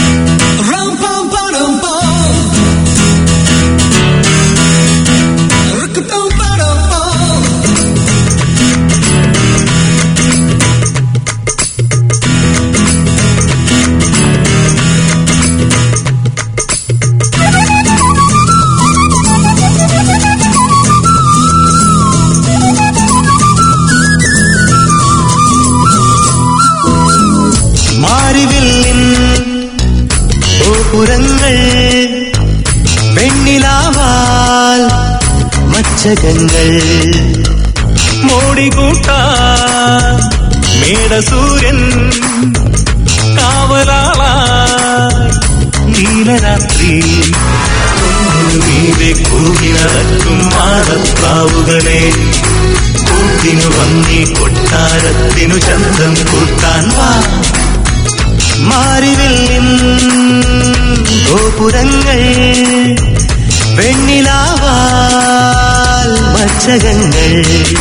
Rum pum pum pum. മച്ചകങ്ങൾ മോടികൂട്ടാ മേടസൂര്യൻ കാവലാളാ നീലരാത്രി മീതെ കൂകി നടക്കും മാടപ്രാവുകളെ കൂട്ടിനു വന്നീ കൊട്ടാരത്തിനു ചന്തം കൂട്ടാൻ വാ മാറിവില്ലിൻ ഗോപുരങ്ങൾ വെണ്ണിലാവാൽ മച്ചകങ്ങൾ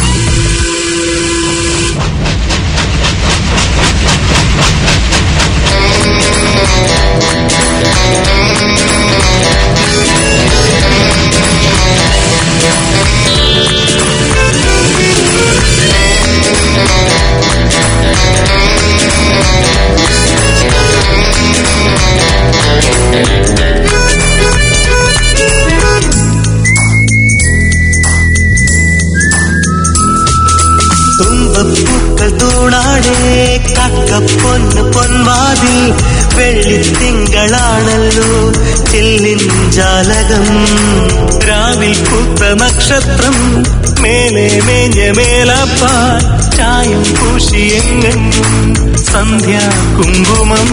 തുമ്പപ്പൂക്കൾ തൂണാടേ കക്കപ്പൊന്ന് പൊന്മാതിൽ വെള്ളിത്തിങ്കളാണല്ലോ ചെല്ലിൻ ജാലകം രാവിൽ പൂത്ത നക്ഷത്രം മേലെ മേഞ്ഞ മേലപ്പാൽ ചായം പൂശിയെങ്ങും സന്ധ്യാ കുങ്കുമം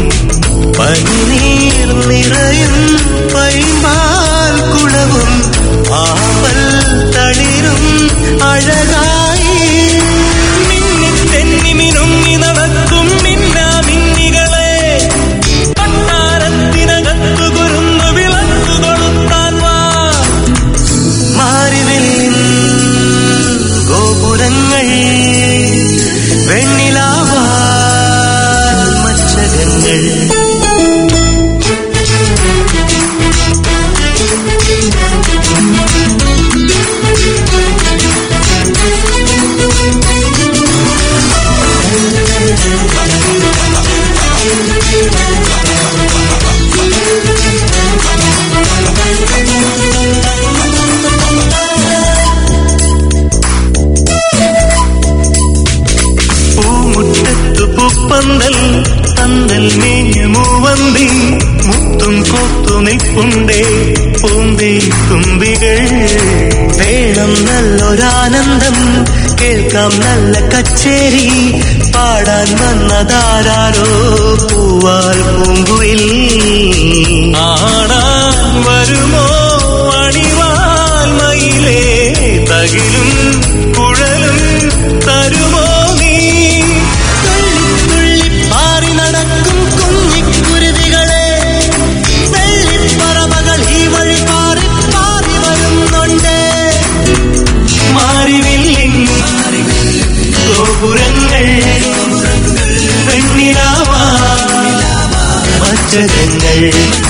പനിനീർ നിറയും പൈമ്പാൽ കുളവും ആമ്പൽ തളിരും അഴകായി മിന്നി തെന്നി മിനുങ്ങി നടക്കും മിന്നാമിന്നികളെ കൊട്ടാരത്തിനകത്തു കുരുന്നു വിളക്കു കൊളുത്താൻ വാ മാറിവില്ലിൻ ഗോപുരങ്ങൾ വെണ്ണിലാവാൽ മച്ചകങ്ങൾ പൂമുറ്റത്തു പൂപ്പന്തൽ പന്തൽ മേഞ്ഞു മൂവന്തി മുത്തും കൊത്തു നിൽപ്പുണ്ടേ പൂന്തേ തുമ്പികൾ വേണം നല്ലൊരാനന്ദം കേൾക്കാം നല്ല കച്ചേരി പാടാൻ വന്നതാരോ പൂവാൽ പൂങ്കുയിൽ ആടാൻ വരുമോ അണിവാൽ മയിലേ തകിലും കുഴലും തരുമോ നീ തുള്ളി പാറി നടക്കും കുഞ്ഞിക്കുരുവികളെ വെള്ളിപ്പറവകൾ ഈ വഴി പാറി പാറി വരുന്നുണ്ട് മാറിവില്ലിൻ ഗോപുരങ്ങൾ വെണ്ണിലാവാ മച്ചകങ്ങൾ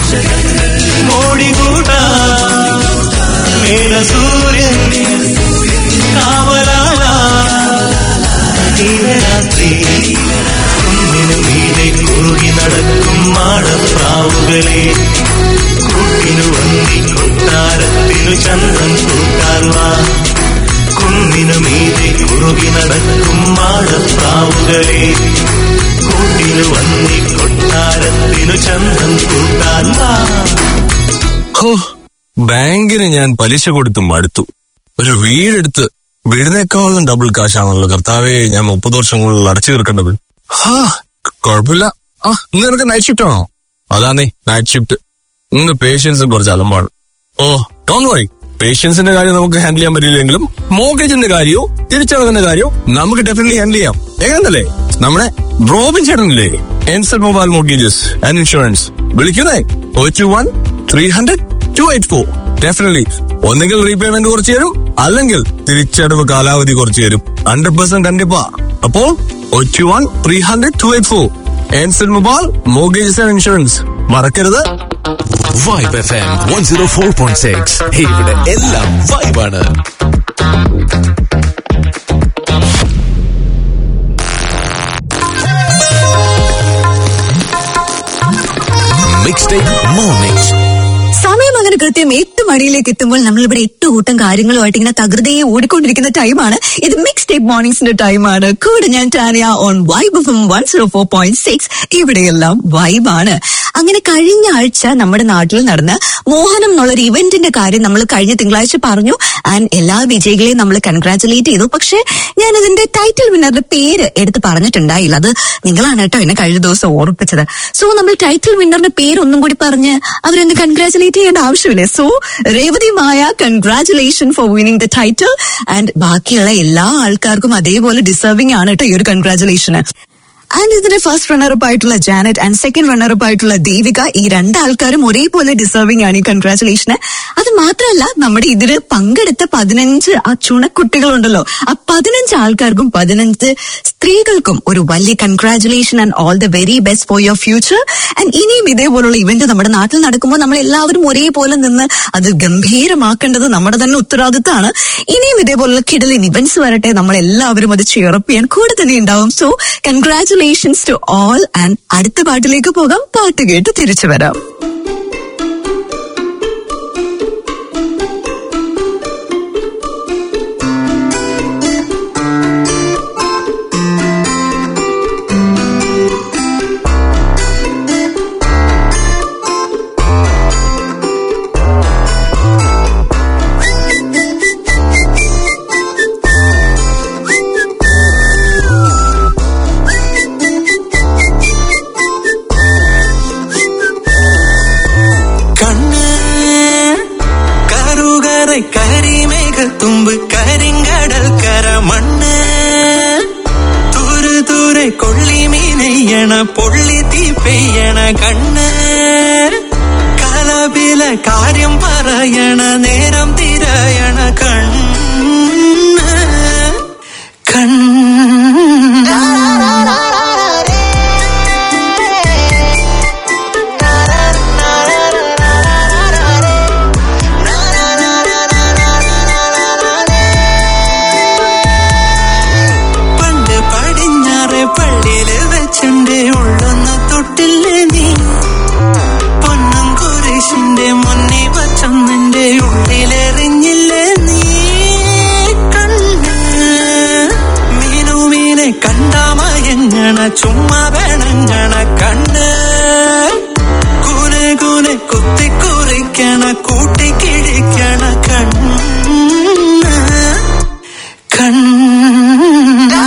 മോടികൂടാ മേടസൂര്യൻ കാവലാളാ നീലരാത്രി കുന്നിനു മീതെ കുറുകി നടക്കും മാടപ്രാവുകളെ കൂട്ടിനു വന്നി കൊട്ടാരത്തിനു ചന്തം കൂട്ടാൻ വാ കുന്നിനു മീതെ കുറുകി നടക്കും മാടപ്രാവുകളെ കൂട്ടിനു വന്നി കൊട്ടാരത്തിനു ചന്തം കൂട്ടാൻ വാ. ഹോ, ബാങ്കിന് ഞാൻ പലിശ കൊടുത്ത് മടുത്തു. ഒരു വീടെടുത്ത് വീടിനേക്കാളും ഡബിൾ കാശാണല്ലോ കർത്താവേ ഞാൻ മുപ്പത് വർഷങ്ങളിൽ അടച്ചു തീർക്കേണ്ടത്. ഹാ കുഴപ്പമില്ല. ആ ഇന്ന് നിനക്ക് നൈറ്റ് ഷിഫ്റ്റ് ആണോ? അതാന്നേ നൈറ്റ് ഷിഫ്റ്റ്. ഇന്ന് പേഷ്യൻസും കുറച്ച് അലമ്പാണ്. ഓ ഡോണ്ട് വറി, പേഷ്യൻസിന്റെ കാര്യം നമുക്ക് ഹാൻഡിൽ ചെയ്യാൻ പറ്റില്ലെങ്കിലും മോർഗേജിന്റെ കാര്യമോ തിരിച്ചടവിന്റെ കാര്യമോ നമുക്ക് ഡെഫിനറ്റ്ലി ഹാൻഡിൽ ചെയ്യാം. എങ്ങനല്ലേ നമ്മുടെ റോബിൻ ചേട്ടനില്ലേ എൻസൽ മൊബൈൽ മോർഗേജസ് ആൻഡ് ഇൻഷുറൻസ്, വിളിക്കുന്നേ oh two one three hundred two eight four. Definitely ഒന്നെങ്കിൽ റീപേയ്മെന്റ് കുറച്ച് തരും, അല്ലെങ്കിൽ തിരിച്ചടവ് കാലാവധി കുറച്ച് തരും. ഹൺഡ്രഡ് പെർസെന്റ് കണ്ടിപ്പാ. അപ്പോൾ oh two one three hundred two eight four എൻസൽ മൊബൈൽ മോർഗേജസ് ആൻഡ് ഇൻഷുറൻസ് മറക്കരുത്. Vibe F M one zero four point six. ഇവിടെ എല്ലാം വൈബാണ്. Mix tape mornings. സമയം അങ്ങനെ കൃത്യം എട്ട് മണിയിലേക്ക് എത്തുമ്പോൾ നമ്മളിവിടെ എട്ട് കൂട്ടം കാര്യങ്ങളുമായിട്ട് ഇങ്ങനെ തകൃതിയെ ഓടിക്കൊണ്ടിരിക്കുന്ന ടൈമാണ്. ഇത് മിക്സ് ടേപ്പ് മോർണിംഗ്സിന്റെ ടൈമാണ്. കൂടെ ഞാൻ Tania on Vibe F M one zero four point six. ഇവിടെയെല്ലാം വൈബാണ്. അങ്ങനെ കഴിഞ്ഞ ആഴ്ച നമ്മുടെ നാട്ടിൽ നടന്ന മോഹനം എന്നുള്ളൊരു ഇവന്റിന്റെ കാര്യം നമ്മൾ കഴിഞ്ഞ തിങ്കളാഴ്ച പറഞ്ഞു. ആൻഡ് എല്ലാ വിജയികളെയും നമ്മൾ കൺഗ്രാറ്റുലേറ്റ് ചെയ്തു. പക്ഷെ ഞാൻ അതിന്റെ ടൈറ്റിൽ വിന്നറുടെ പേര് എടുത്ത് പറഞ്ഞിട്ടുണ്ടായില്ല. അത് നിങ്ങളാണ് കേട്ടോ എന്നെ കഴിഞ്ഞ ദിവസം ഓർപ്പിച്ചത്. സോ നമ്മൾ ടൈറ്റിൽ വിന്നറിന്റെ പേര് ഒന്നും കൂടി പറഞ്ഞ് അവരെന്നെ കൺഗ്രാറ്റുലേറ്റ് ചെയ്യേണ്ട ആവശ്യമില്ലേ. So Revathi Maya, congratulation for winning the title. And ബാക്കിയുള്ള എല്ലാ ആൾക്കാർക്കും അതേപോലെ ഡിസേർവിംഗ് ആണ് കേട്ടോ ഈ ഒരു കൺഗ്രാറ്റുലേഷന്. ആൻഡ് ഇതിന്റെ ഫസ്റ്റ് റണ്ണറപ്പ് ആയിട്ടുള്ള ജാനറ്റ് ആൻഡ് സെക്കൻഡ് റണ്ണറപ്പ് ആയിട്ടുള്ള ദേവിക, ഈ രണ്ടാൾക്കാരും ഒരേപോലെ ഡിസേർവിംഗ് ആണ് ഈ കൺഗ്രാറ്റുലേഷന്. അത് മാത്രമല്ല നമ്മുടെ ഇതില് പങ്കെടുത്ത പതിനഞ്ച് ആ ചുണക്കുട്ടികളുണ്ടല്ലോ, ആ പതിനഞ്ച് ആൾക്കാർക്കും പതിനഞ്ച് സ്ത്രീകൾക്കും ഒരു വലിയ congratulation and all the very best for your future. And ഇനിയും ഇതേപോലുള്ള ഇവന്റ് നമ്മുടെ നാട്ടിൽ നടക്കുമ്പോൾ നമ്മൾ എല്ലാവരും ഒരേപോലെ നിന്ന് അത് ഗംഭീരമാക്കേണ്ടത് നമ്മുടെ തന്നെ ഉത്തരവാദിത്തമാണ്. ഇനിയും ഇതേപോലുള്ള കിടലിൻ ഇവന്റ്സ് വരട്ടെ, നമ്മൾ എല്ലാവരും അത് ചെയറപ്പ് ചെയ്യാൻ കൂടെ തന്നെ ഉണ്ടാവും. So congratulations to all. And അടുത്ത പാട്ടിലേക്ക് പോകാം. പാട്ട് കേട്ട് തിരിച്ചു വരാം. തുമ്പ് കരിങ്കടൽ കരമണ്ണ് ദൂരെ ദൂരെ കൊള്ളി മീനെയ്യണ പൊള്ളി തീ പെയ്യണ കണ്ണ് കലപില കാര്യം പറയണ നേരം തിരയണ കണ്ണ് കണ്ണ് ഉള്ളൊന്ന് തൊട്ടില്ലേ നീ പൊന്നും കുരിശിന്റെ മുന്നിൽ വച്ചൊന്നിന്റെ ഉള്ളിലെറിഞ്ഞില്ലേ നീ കണ്ണ് മീനുമീനെ കണ്ടാമയങ്ങണ ചുമ്മാ വേണങ്ങണ കണ്ണ് കൂനെ കൂനെ കുത്തിക്കുറിക്കണ കൂട്ടിക്കിഴിക്കണ കണ്ണ് കണ്ണ്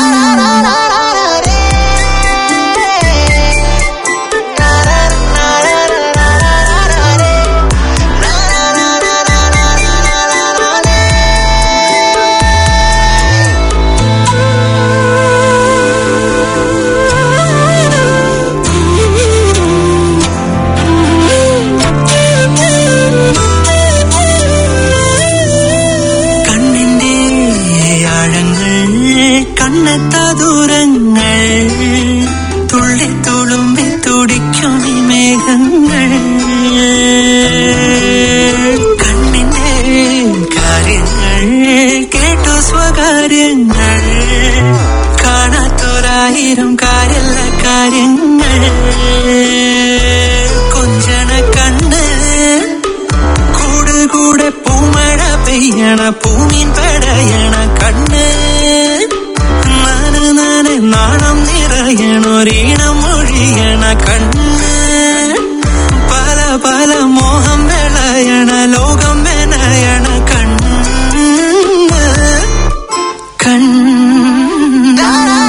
ദൂരങ്ങൾ തുള്ളിത്തുളുമ്പി തുടിക്കും ഈ മേഘങ്ങൾ കണ്ണിന്റെ കാര്യങ്ങൾ കേട്ടു സ്വകാര്യങ്ങൾ കാണാത്തൊരായിരം കാര്യല്ല കാര്യങ്ങൾ കൊഞ്ചണ കണ്ണ് കൂടെ കൂടെ പൂമഴ പെയ്യണ പൂമീൻ പടയണ കണ്ണ് നാണം നിറയണൊരീണം മൊഴിയണ കണ്ണ് പല പല മോഹം വിളയണ ലോകം വെനയണ കണ്ണ് കണ്ണ്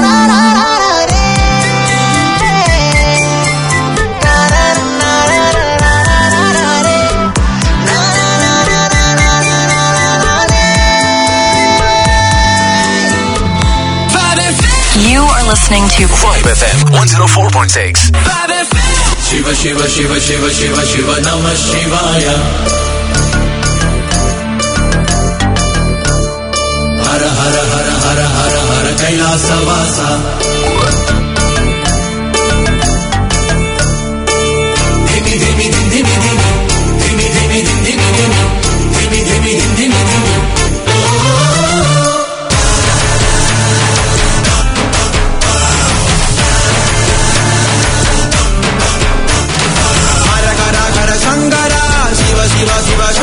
Listening to Vibe F M one oh four point six. Shiva Shiva Shiva Shiva Shiva Shiva Namah Shivaya. Hara Hara Hara Hara Hara Hara Kailasa Vasa. Dhimi dhimi dhimi dhimi dhimi dhimi dhimi dhimi dhimi dhimi dhimi. Shiva Shiva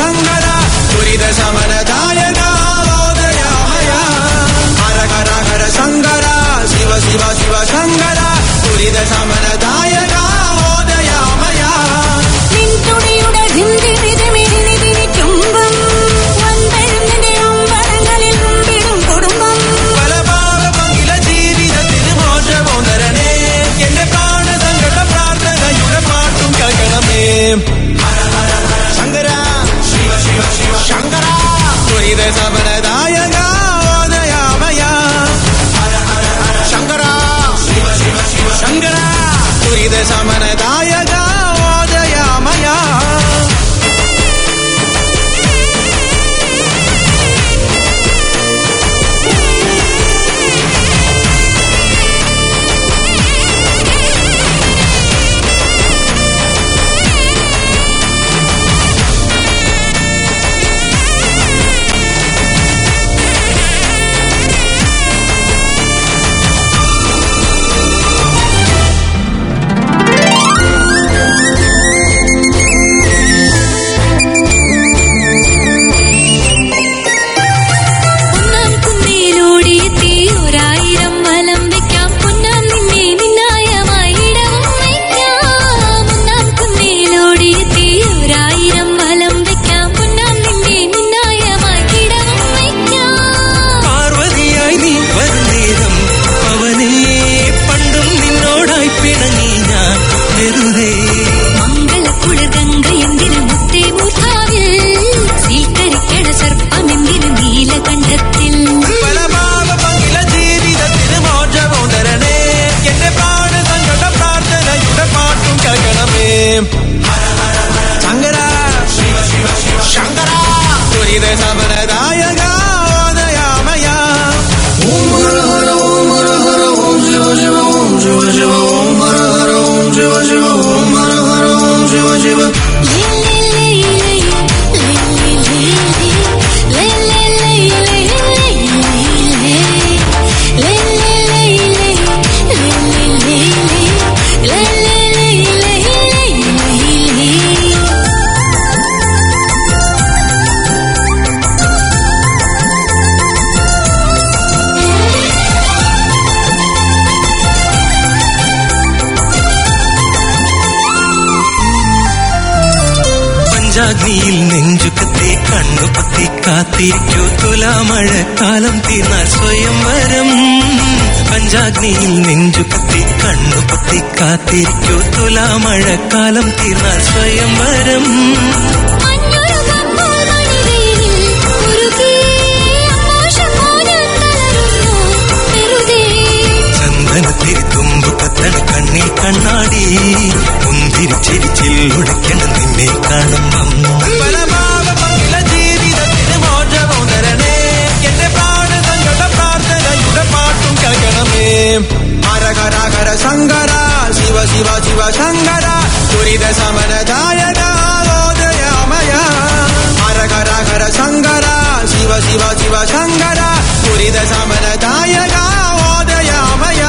മഴക്കാലം തീർന്നാൽ സ്വയംവരം പഞ്ചാഗ്നിയിൽ നെഞ്ചു കത്തി കണ്ണു പൊത്തി കാത്തിരിക്കൂ തുലാ മഴക്കാലം തീർന്നാൽ സ്വയംവരം ചന്ദനത്തിരി തുമ്പു കത്തണ കണ്ണിൽ കണ്ണാടി മുന്തിരിച്ചിരിച്ചിൽ ഉടയ്ക്കണം നിന്നെ കാണുമ്പം ജീവിതത്തിന് മോചമോ തരണേ എന്റെ പ്രാണതങ്ങളുടെ പ്രാർത്ഥനയുടെ പാട്ടും കേൾക്കണമേ ഹരഹര ശങ്കര ശിവ ശിവ ശിവ ശങ്കര ദുരിത സമനദായക ഓദയാമയ ഹരഹര ഹര ശങ്കര ശിവ ശിവ ശിവ ശങ്കര ദുരിത സമനദായക ഓദയാമയ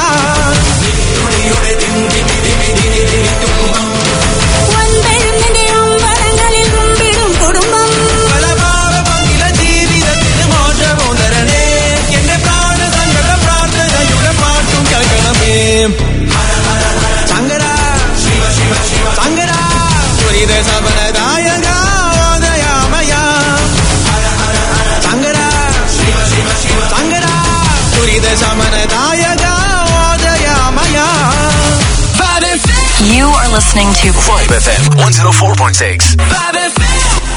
ജീവിതത്തിന് മോചമോ തരണേ എന്റെ പ്രാണതങ്ങളുടെ പ്രാർത്ഥനയുടെ പാട്ടും കേൾക്കണമേ ശങ്കര ശിവ ശിവ ശിവ ശങ്കര ദുരിത സമനദായക ഓദയാമയ ശങ്കര ശിവ ശിവ ശിവ ശങ്കര ദുരിത സമനദായക ഓദയാമയ. You are listening to Vibe F M one oh four point six. Vibe F M.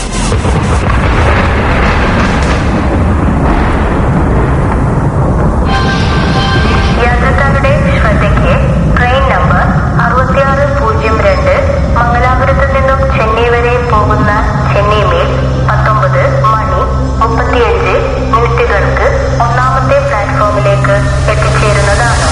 യാത്രക്കാരുടെ ശ്രദ്ധയ്ക്ക് ട്രെയിൻ നമ്പർ അറുപത്തിയാറ് പൂജ്യം രണ്ട് മംഗലാപുരത്ത് നിന്നും ചെന്നൈ വരെ പോകുന്ന ചെന്നൈ മെയിൽ പത്തൊമ്പത് മണി മുപ്പത്തിയഞ്ച് മിനിറ്റുകൾക്ക് ഒന്നാമത്തെ പ്ലാറ്റ്ഫോമിലേക്ക് എത്തിച്ചേരുന്നതാണ്.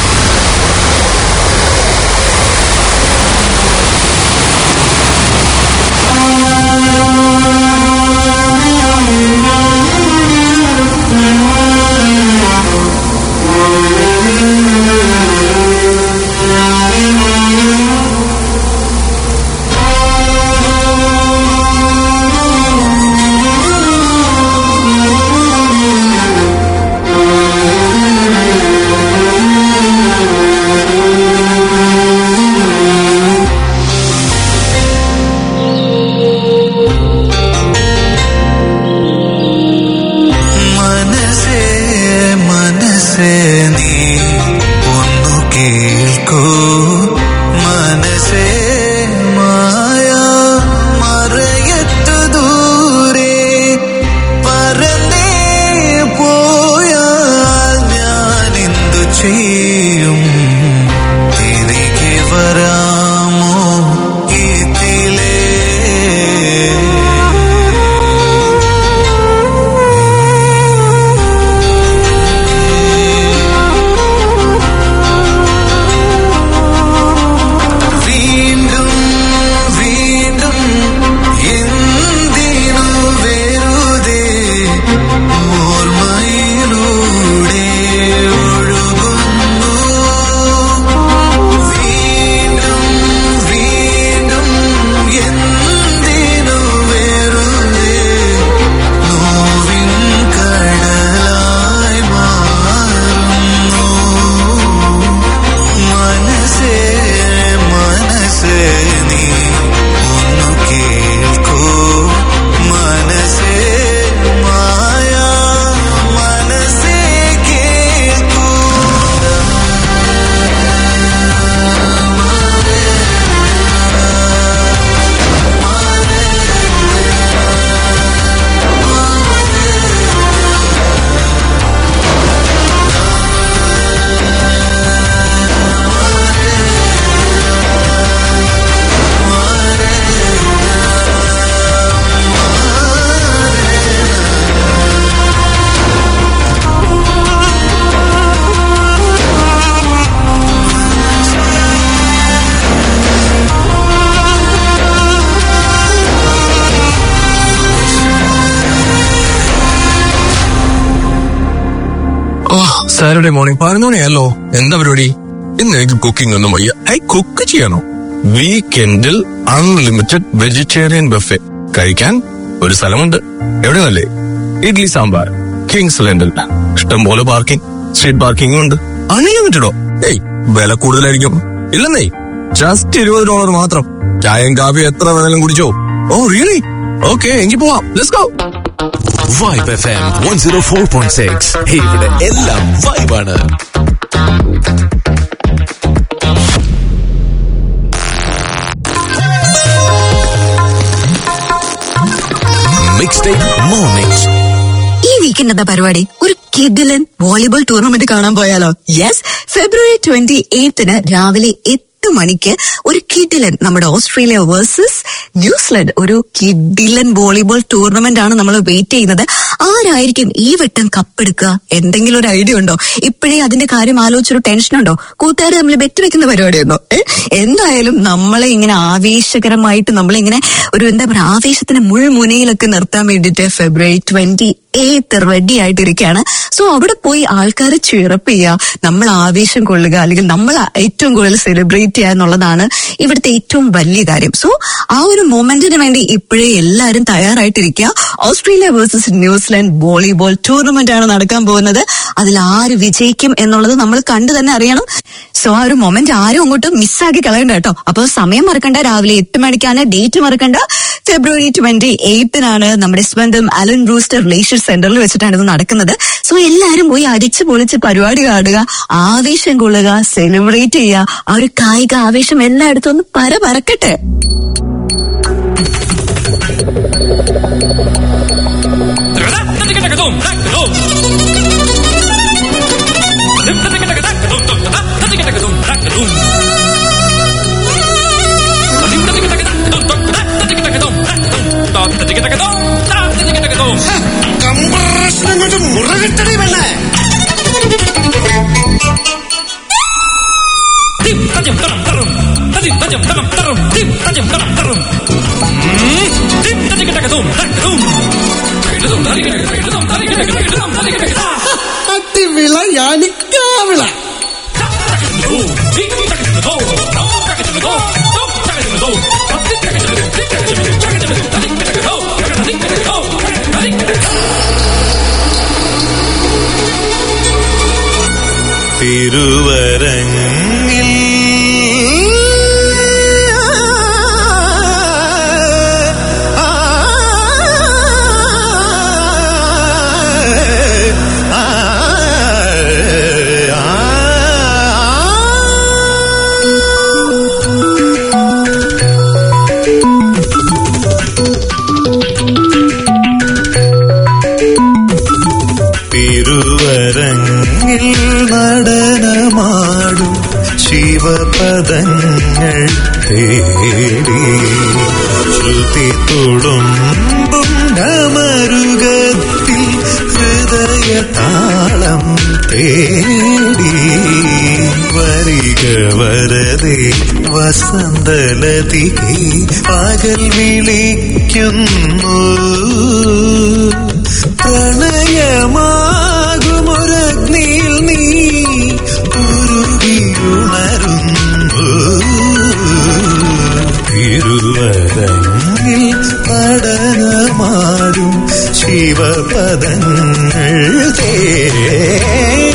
സാറ്റർഡേ മോർണിംഗ് പതിനൊന്ന് മണിയല്ലോ. എന്താ പരിപാടി? ഇന്ന് എനിക്ക് കുക്കിംഗ് ഒന്നും വയ്യ. ഐ കുക്ക് ചെയ്യണോ? വീക്കെൻഡിൽ അൺലിമിറ്റഡ് വെജിറ്റേറിയൻ ബഫെ കഴിക്കാൻ ഒരു സ്ഥലമുണ്ട്. എവിടെയല്ലേ? ഇഡ്ലി സാമ്പാർ, കിങ്സ് ലെൻഡിൽ. ഇഷ്ടം പോലെ പാർക്കിംഗ്, സ്ട്രീറ്റ് പാർക്കിംഗും ഉണ്ട്. അൺലിമിറ്റഡോ? ഏയ് വില കൂടുതലായിരിക്കും. ഇല്ലെന്നേ, ജസ്റ്റ് ഇരുപത് ഡോളർ മാത്രം. ചായയും കാഫിയും എത്ര വേണേലും കുടിച്ചോ. Oh really? ഓക്കെ, എങ്കിൽ പോവാം. Let's go. Vibe F M one zero four point six. ഇവിടെ എല്ലാം വൈബാണ്. Mix tape mornings. ഈ വീക്കെൻഡ് എന്താ പരിപാടി? ഒരു കിഡിലൻ വോളിബോൾ ടൂർണമെന്റ് കാണാൻ പോയാലോ? യെസ്, ഫെബ്രുവരി ട്വന്റി എയ്ത്തിന് രാവിലെ എട്ട് മണിക്ക് ഒരു കിഡിലൻ നമ്മുടെ ഓസ്ട്രേലിയ വേഴ്സസ് ന്യൂസിലൻഡ് ഒരു കിഡിലൻ വോളിബോൾ ടൂർണമെന്റ് ആണ് നമ്മൾ വെയിറ്റ് ചെയ്യുന്നത്. ആരായിരിക്കും ഈ വട്ടം കപ്പെടുക്കുക? എന്തെങ്കിലും ഒരു ഐഡിയ ഉണ്ടോ? ഇപ്പോഴേ അതിന്റെ കാര്യം ആലോചിച്ചൊരു ടെൻഷനുണ്ടോ? കൂട്ടുകാർ തമ്മിൽ ബെറ്റ് വെക്കുന്ന പരിപാടിയുണ്ടോ? എന്തായാലും നമ്മളെ ഇങ്ങനെ ആവേശകരമായിട്ട് നമ്മളിങ്ങനെ ഒരു എന്താ പറയുക ആവേശത്തിന് മുൾമുനയിലൊക്കെ നിർത്താൻ വേണ്ടിയിട്ട് ഫെബ്രുവരി ട്വന്റി എയ്ത്ത് റെഡി ആയിട്ടിരിക്കുകയാണ്. സോ അവിടെ പോയി ആൾക്കാർ ചിറപ്പ് ചെയ്യുക, നമ്മൾ ആവേശം കൊള്ളുക, അല്ലെങ്കിൽ നമ്മൾ ഏറ്റവും കൂടുതൽ സെലിബ്രേറ്റ് ചെയ്യുക എന്നുള്ളതാണ് ഇവിടുത്തെ ഏറ്റവും വലിയ കാര്യം. സോ ആ ഒരു മൊമെന്റിന് വേണ്ടി ഇപ്പോഴേ എല്ലാവരും തയ്യാറായിട്ടിരിക്കുക. Australia versus New Zealand volleyball tournament ആണ് നടക്കാൻ പോകുന്നത്. അതിൽ ആര് വിജയിക്കും എന്നുള്ളത് നമ്മൾ കണ്ടു തന്നെ അറിയണം. സോ ആ ഒരു മൊമെന്റ് ആരും അങ്ങോട്ട് മിസ്സാക്കി കളയണ്ട കേട്ടോ. അപ്പൊ സമയം മറക്കണ്ട, രാവിലെ എട്ട് മണിക്കാണ്. ഡേറ്റ് മറക്കണ്ട, ഫെബ്രുവരി ട്വന്റി എയ്ത്തിനാണ് നമ്മുടെ സ്വന്തം അലൻ ബ്രൂസ്റ്റർ ലേഷ്യർ സെന്ററിൽ വെച്ചിട്ടാണ് ഇത് നടക്കുന്നത്. സോ എല്ലാരും പോയി അടിച്ചു പൊളിച്ച് പരിപാടി കാണുക, ആവേശം കൊള്ളുക, സെലിബ്രേറ്റ് ചെയ്യുക. ആ ഒരു കായിക ആവേശം എല്ലായിടത്തും ഒന്ന് പര പറക്കട്ടെ. മുറകിട്ടടി വേണേ വിള യാനിക്കാവിള തിരുവരങ്ങിൽ തിരുവരങ്ങിൽ നടനമാടും ശിവപദങ്ങൾ തേടി ശ്രുതി തുളുമ്പും ഡമരുകത്തിൽ ഹൃദയതാളം തേടി വരിക വരദേ വസന്തലതികെ പകൽ വിളിക്കുന്നു പ്രണയമാകുമൊരഗ്നിയിൽ നീ ഉരുകിയുണരുന്നു തിരുവരങ്ങിൽ പഠനമാടും ശിവപദങ്ങൾ തേടി.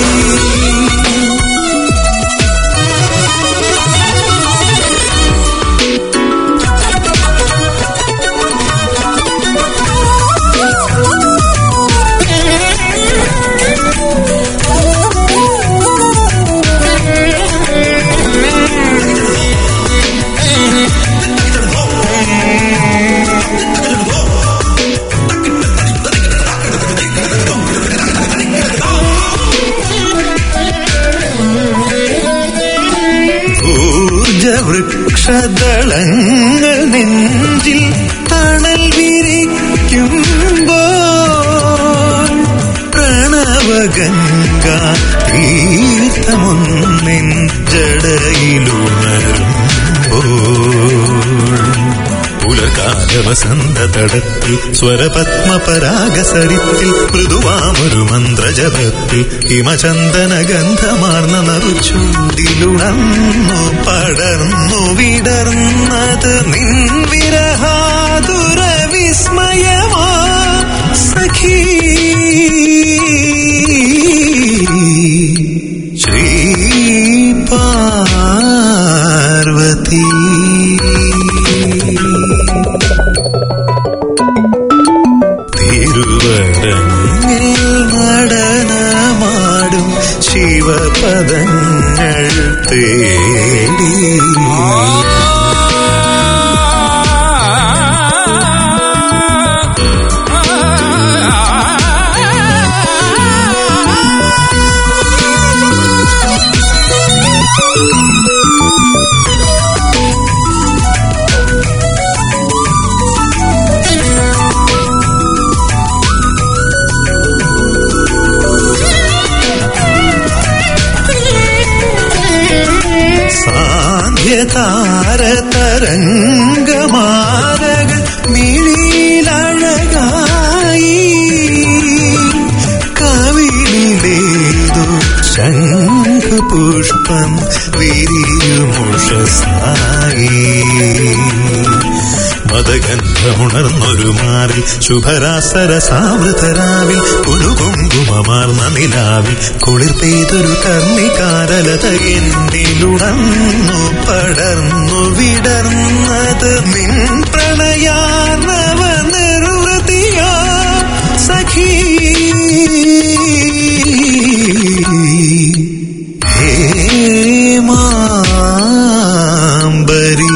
വൃക്ഷദളങ്ങൾ നെഞ്ചിൽ തണൽ വിരിക്കുമ്പോൾ പ്രണവഗംഗാ തീർത്ഥമൊന്നിൻ ജടയിലുണരുമ്പോൾ പുലകാല വസന്ത തടത്തിൽ സ്വരപത്മപരാഗസരിത്തിൽ മൃദുവാമൊരു മന്ത്രജപത്തിൽ ഹിമചന്ദന ഗന്ധമാർന്ന നറുചൂടിലുണർന്നു പടർന്നു വിടർന്നത് നിൻവിരഹാതുര വിസ്മയമാ സഖീ ശ്രീ പാർവതി. തിരുവ ശിവപദങ്ങൾ തേടി. സാന്ധ്യതാരതരംഗമാലകൾ മിഴിയിലഴകായി കവിളിലേതു ശംഖുപുഷ്പം വിരിയുമുഷസായി. മദഗന്ധമുണർന്നൊരു മാറിൽ ശുഭരാസരസാമൃതരാവിൽ കുളുകുങ്കുമമാർന്ന നിലാവിൽ കുളിർ പെയ്തൊരു കർണികാരലത എന്നിലുണർന്നു പടർന്നു വിടർന്നത് നിൻ പ്രണയാർണവ നിർവൃതിയോ സഖീ. ഹേമാംബരീ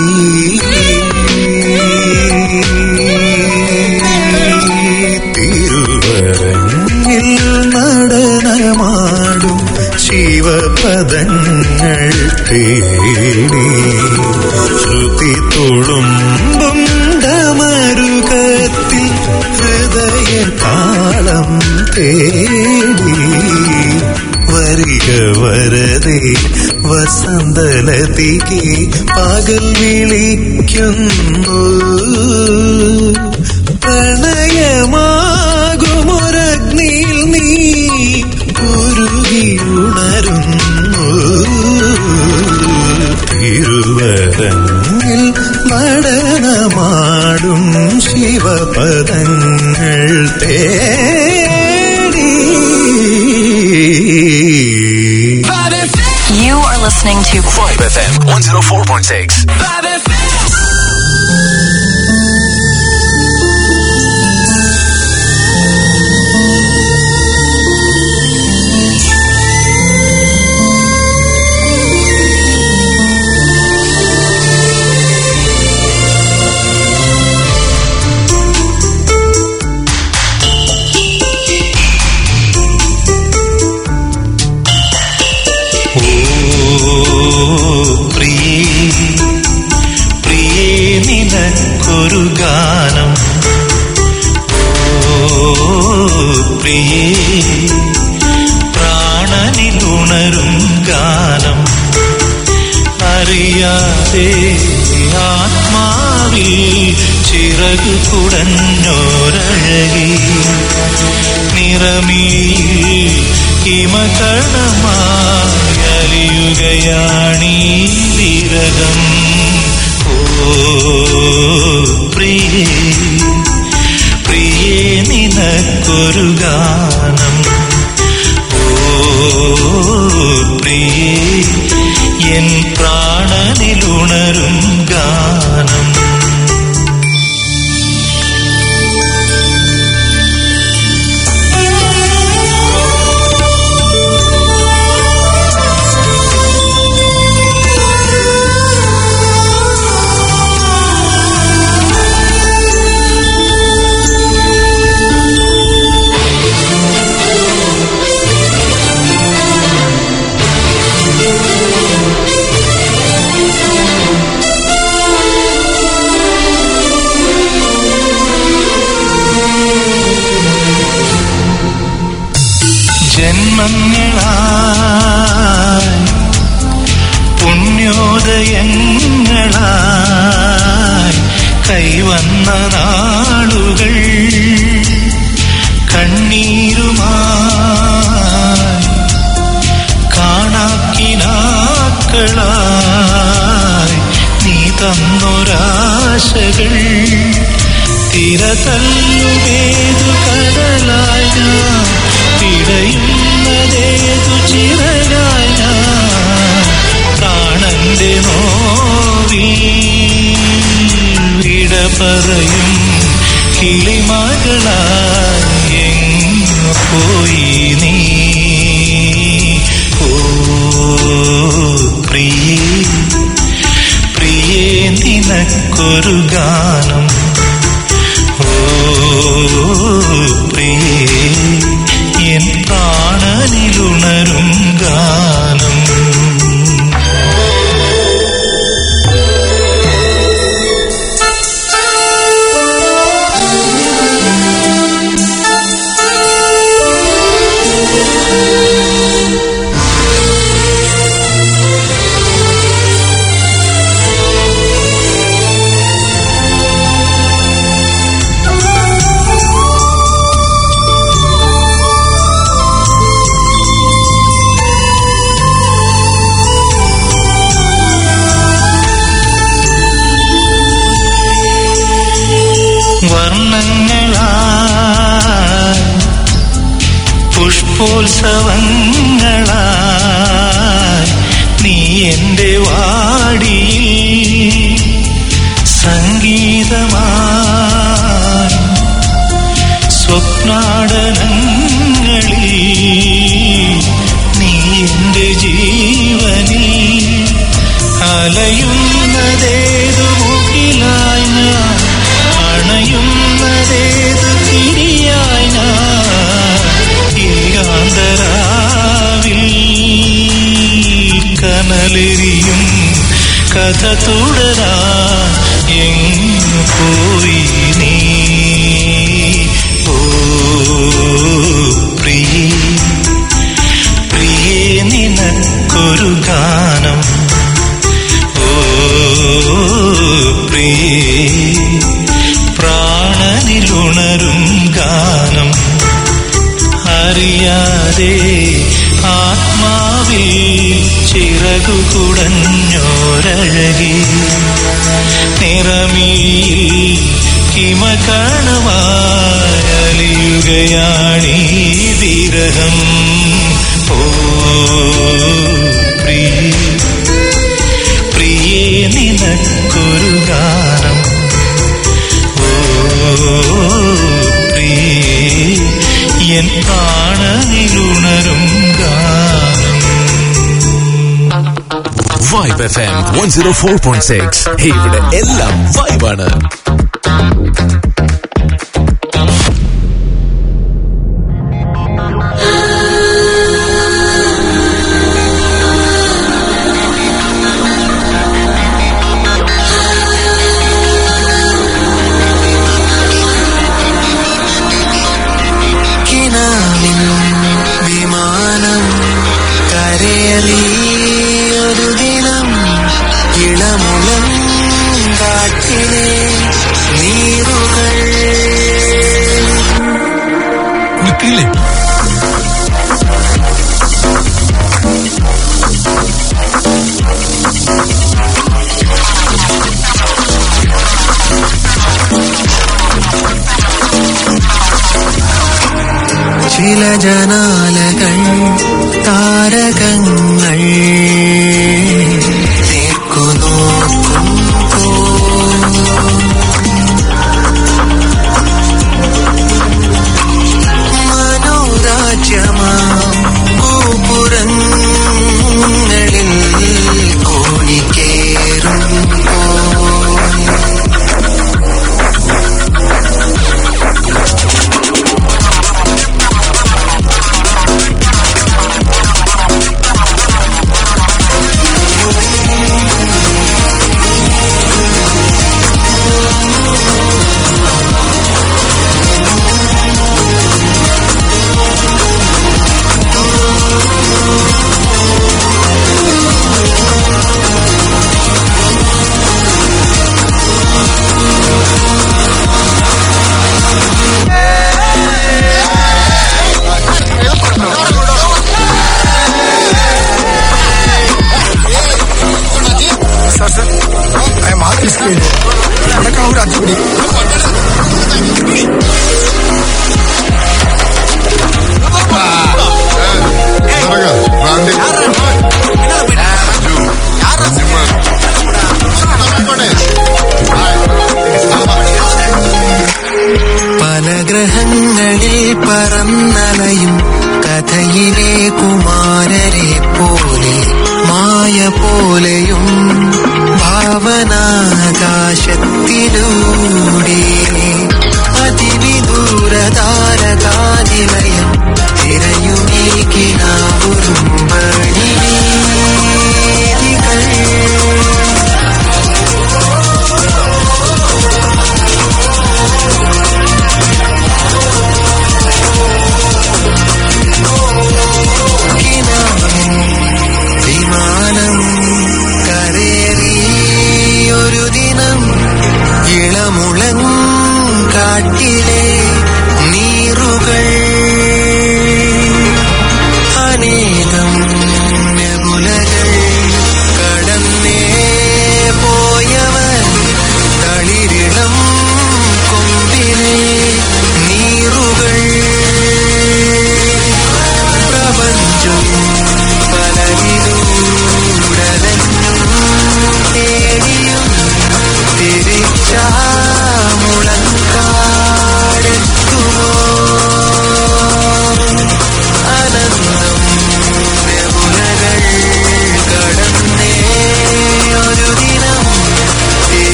തിരുവരങ്ങിൽ നടനമാടും ശിവപദങ്ങൾ തേടി. ശ്രുതി തുളുമ്പും ഡമരുകത്തിൽ ഹൃദയതാളം തേടി. വരിക വരദേ വസന്തലതികെ പകൽ വിളിക്കുന്നു. പ്രണയമാകുമൊരഗ്നിയിൽ നീ ഉരുകിയുണരുന്നു. തിരുവരങ്ങിൽ നടനമാടും ശിവപദങ്ങൾ തേടി. You are listening to Vibe F M one oh four point six. Vibe F M. ഒരു ഗാനം ഓ പ്രിയേ പ്രാണനിലുണരും ഗാനം അറിയാതെ ആത്മാവിൽ ചിറകു കുടഞ്ഞോരഴകി നിറമീ ഹിമകണമായി അലിയുകയാണീ വിരഹം ഓ പ്രിയേ പ്രിയേ നിനക്കൊരു ഗാനം ഓ പ്രിയേ എൻ പ്രാണനിലുണരും ഗാനം ജന്മങ്ങളായി പുണ്യോദയങ്ങളായി കൈവന്ന നാളുകൾ കണ്ണീരുമായി കാണാക്കിനാക്കളായി നീ തന്നൊരാശകൾ തിരതല്ലുമേതു കടലായി ഞാൻ തിടയുന്നതേതു ചിറകായി ഞാൻ പ്രാണന്റെ നോവിൽ വിട പറയും കിളിമകളായി എങ്ങു പോയി നീ ഓ പ്രാണനിലുണരും ഗാനം. വർണ്ണങ്ങളായി പുഷ്പോത്സവങ്ങളായി നീ എന്റെ വാടിയിൽ സംഗീതമായി സ്വപ്നാടനങ്ങളിൽ നീ എന്റെ ജീവനിൽ അലയുന്നതേതു മുകിലായി ഞാൻ അണയുന്നതേതു തിരിയായി ഞാൻ ഏകാന്തരാവിൽ കനലെരിയും കഥ തുടരാൻ എങ്ങു പോയി നീ ഓ പ്രിയേ പ്രിയേ നിനക്കൊരു ഗാനം ഓ പ്രിയേ പ്രാണനിലുണരും ഗാനം അറിയാതെ ആത്മാവിൽ ചിറകു കുടഞ്ഞോരഴകി നിറമിയിൽ കിമകണമാലിയുകയാണീ വിരഹം ഓ പ്രിയേ പ്രിയേ നിനക്കൊരു ഗാനം ഓ പ്രിയേ എൻ പ്രാണനിലുണരും ഗാനം. Vibe F M one oh four point six. ഇവിടെ എല്ലാം വൈബാണ്. വിമാനം കരയലിയൊരു ദിനം ഇളമുളം കാറ്റിലെ നീറുകൾ നിൽക്കില്ലേ ചില ജനാലകൾ താരകങ്ങൾ നേർക്കുനോക്കുമ്പോ മനോരാജ്യമാം ഗോപുരങ്ങളിൽ കോണിക്കേറുമ്പോ പല ഗ്രഹങ്ങളിൽ പറന്നലയും കഥയിലെ കുമാരരെ പോലെ മായ പോലെയും ഭാവനാകാശത്തിലൂടെ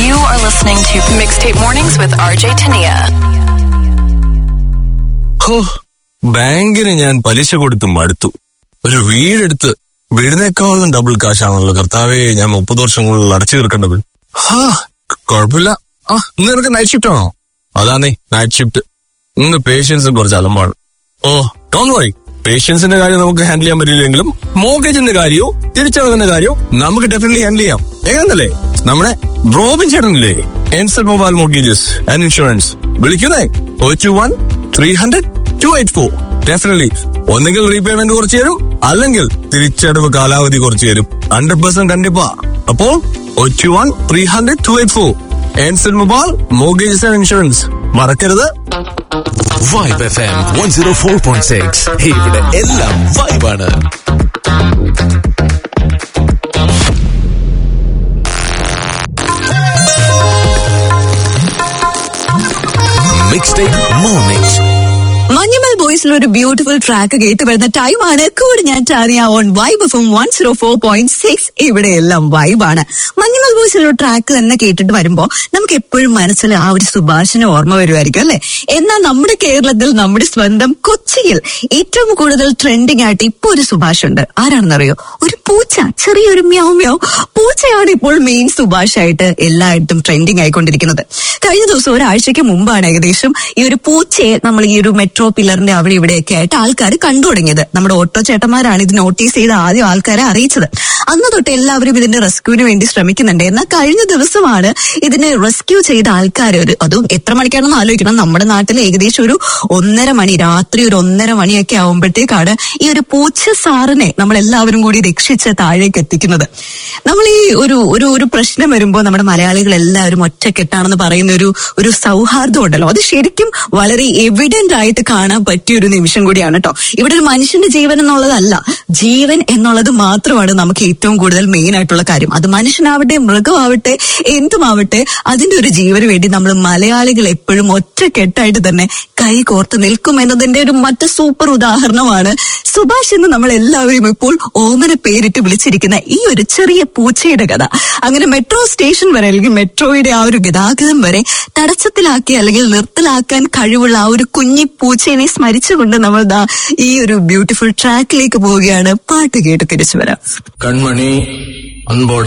You are listening to Mixtape Mornings with R J Tania. ഹോ, ബാങ്കിന് ഞാൻ പലിശ കൊടുത്ത് മടുത്തു. ഒരു വീടെടുത്ത് വീടിനേക്കാളും ഡബിൾ കാശാണല്ലോ കർത്താവേ ഞാൻ മുപ്പത് വർഷങ്ങളിൽ അടച്ചു തീർക്കേണ്ടത്. ഹാ, കുഴപ്പമില്ല. ആ, ഇന്ന് നിനക്ക് നൈറ്റ് ഷിഫ്റ്റ് ആണോ? അതാന്നേ നൈറ്റ് ഷിഫ്റ്റ്. ഇന്ന് പേഷ്യൻസ് കുറച്ച് അലമ്പാണ്. ഓ, ഡോണ്ട് വറി. പേഷ്യൻസിന്റെ കാര്യം നമുക്ക് ഹാൻഡിൽ ചെയ്യാൻ പറ്റില്ലെങ്കിലും മോർഗേജിന്റെ കാര്യമോ തിരിച്ചടവിന്റെ കാര്യമോ നമുക്ക് ഡെഫിനറ്റ്ലി ഹാൻഡിൽ ചെയ്യാം. എങ്ങനല്ലേ നമ്മുടെ റോബിൻ ചേട്ടനില്ലേ, എൻസൽ മൊബൈൽ മോർഗേജസ് ആൻഡ് ഇൻഷുറൻസ്. വിളിക്കുന്നേ oh two one three hundred two eight four. Definitely ഒന്നെങ്കിൽ റീപേയ്മെന്റ് കുറച്ച് തരും, അല്ലെങ്കിൽ തിരിച്ചടവ് കാലാവധി കുറച്ച് തരും. ഹൺഡ്രഡ് പെർസെന്റ് കണ്ടിപ്പാ. അപ്പോൾ oh two one three hundred two eight four. എൻസൽ മൊബൈൽ മോർഗേജസ് ആൻഡ് ഇൻഷുറൻസ്. മറക്കരുത്. Vibe F M one zero four point six. ഇവിടെ എല്ലാം വൈബാണ്. മിക്സ്റ്റേപ്പ് മോർണിംഗ്സ്. മഞ്ഞുമൽ ബോയ്സിൽ ഒരു ബ്യൂട്ടിഫുൾ ട്രാക്ക് കേട്ട് വരുന്ന ടൈമാണ്. കൂടെ ഞാൻ Tania on Vibe F M one zero four point six. ഇവിടെ എല്ലാം വൈബാണ്. മഞ്ഞുമൽ ബോയ്സിൽ ഒരു ട്രാക്ക് തന്നെ കേട്ടിട്ട് വരുമ്പോ നമുക്ക് എപ്പോഴും മനസ്സിൽ ആ ഒരു സുഭാഷിന് ഓർമ്മ വരുമായിരിക്കും അല്ലെ. എന്നാൽ നമ്മുടെ കേരളത്തിൽ, നമ്മുടെ സ്വന്തം കൊച്ചിയിൽ ഏറ്റവും കൂടുതൽ ട്രെൻഡിങ് ആയിട്ട് ഇപ്പൊ ഒരു സുഭാഷ് ഉണ്ട്. ആരാണെന്നറിയോ? ഒരു പൂച്ച, ചെറിയൊരു മ്യാവ് മ്യാവ് പൂച്ചയാണ് ഇപ്പോൾ മെയിൻ സുഭാഷായിട്ട് എല്ലായിടത്തും ട്രെൻഡിങ് ആയിക്കൊണ്ടിരിക്കുന്നത്. കഴിഞ്ഞ ദിവസം ഒരാഴ്ചയ്ക്ക് മുമ്പാണ് ഏകദേശം ഈ ഒരു പൂച്ചയെ നമ്മൾ ഈ ഒരു മെട്രോ പില്ലറിന്റെ അവിടെ ഇവിടെയൊക്കെ ആയിട്ട് ആൾക്കാർ കണ്ടു തുടങ്ങിയത്. നമ്മുടെ ഓട്ടോ ചേട്ടന്മാരാണ് ഇത് നോട്ടീസ് ചെയ്ത് ആദ്യം ആൾക്കാരെ അറിയിച്ചത്. അന്ന് തൊട്ട് എല്ലാവരും ഇതിന്റെ റെസ്ക്യൂവിന് വേണ്ടി ശ്രമിക്കുന്നുണ്ട്. എന്നാൽ കഴിഞ്ഞ ദിവസമാണ് ഇതിനെ റെസ്ക്യൂ ചെയ്ത ആൾക്കാർ ഒരു അതും എത്ര മണിക്കാണെന്ന് ആലോചിക്കണം. നമ്മുടെ നാട്ടിൽ ഏകദേശം ഒരു ഒന്നര മണി രാത്രി ഒരു ഒന്നര മണിയൊക്കെ ആവുമ്പോഴത്തേക്കാണ് ഈ ഒരു പൂച്ച സാറിനെ നമ്മൾ എല്ലാവരും കൂടി രക്ഷിച്ച് താഴേക്ക് എത്തിക്കുന്നത്. നമ്മൾ ഈ ഒരു ഒരു ഒരു പ്രശ്നം വരുമ്പോൾ നമ്മുടെ മലയാളികൾ എല്ലാവരും ഒറ്റക്കെട്ടാണെന്ന് പറയുന്ന ഒരു ഒരു സൗഹാർദ്ദം ഉണ്ടല്ലോ, അത് ശരിക്കും വളരെ എവിഡന്റ് ആയിട്ട് കാണാൻ പറ്റിയ ഒരു നിമിഷം കൂടിയാണ് കേട്ടോ. ഇവിടെ ഒരു മനുഷ്യന്റെ ജീവൻ എന്നുള്ളതല്ല, ജീവൻ എന്നുള്ളത് മാത്രമാണ് നമുക്ക് ഏറ്റവും കൂടുതൽ മെയിൻ ആയിട്ടുള്ള കാര്യം. അത് മനുഷ്യനാവട്ടെ, മൃഗമാവട്ടെ, എന്തുമാവട്ടെ, അതിന്റെ ഒരു ജീവന് വേണ്ടി നമ്മൾ മലയാളികൾ എപ്പോഴും ഒറ്റക്കെട്ടായിട്ട് തന്നെ കൈ കോർത്ത് നിൽക്കും എന്നതിന്റെ ഒരു മറ്റു സൂപ്പർ ഉദാഹരണമാണ് സുഭാഷ് എന്ന് നമ്മൾ എല്ലാവരും ഇപ്പോൾ ഓമന പേരിട്ട് വിളിച്ചിരിക്കുന്ന ഈ ഒരു ചെറിയ പൂച്ചയുടെ കഥ. അങ്ങനെ മെട്രോ സ്റ്റേഷൻ വരെ അല്ലെങ്കിൽ മെട്രോയുടെ ആ ഒരു ഗതാഗതം വരെ തടസ്സത്തിലാക്കി അല്ലെങ്കിൽ നിർത്തലാക്കാൻ കഴിവുള്ള ആ ഒരു കുഞ്ഞി പൂച്ചേനെ സ്മരിച്ചുകൊണ്ട് നമ്മൾ ദാ ഈ ഒരു ബ്യൂട്ടിഫുൾ ട്രാക്കിലേക്ക് പോവുകയാണ്. പാട്ട് കേട്ട് തിരിച്ചു വരാം. கண்மணி அன்போட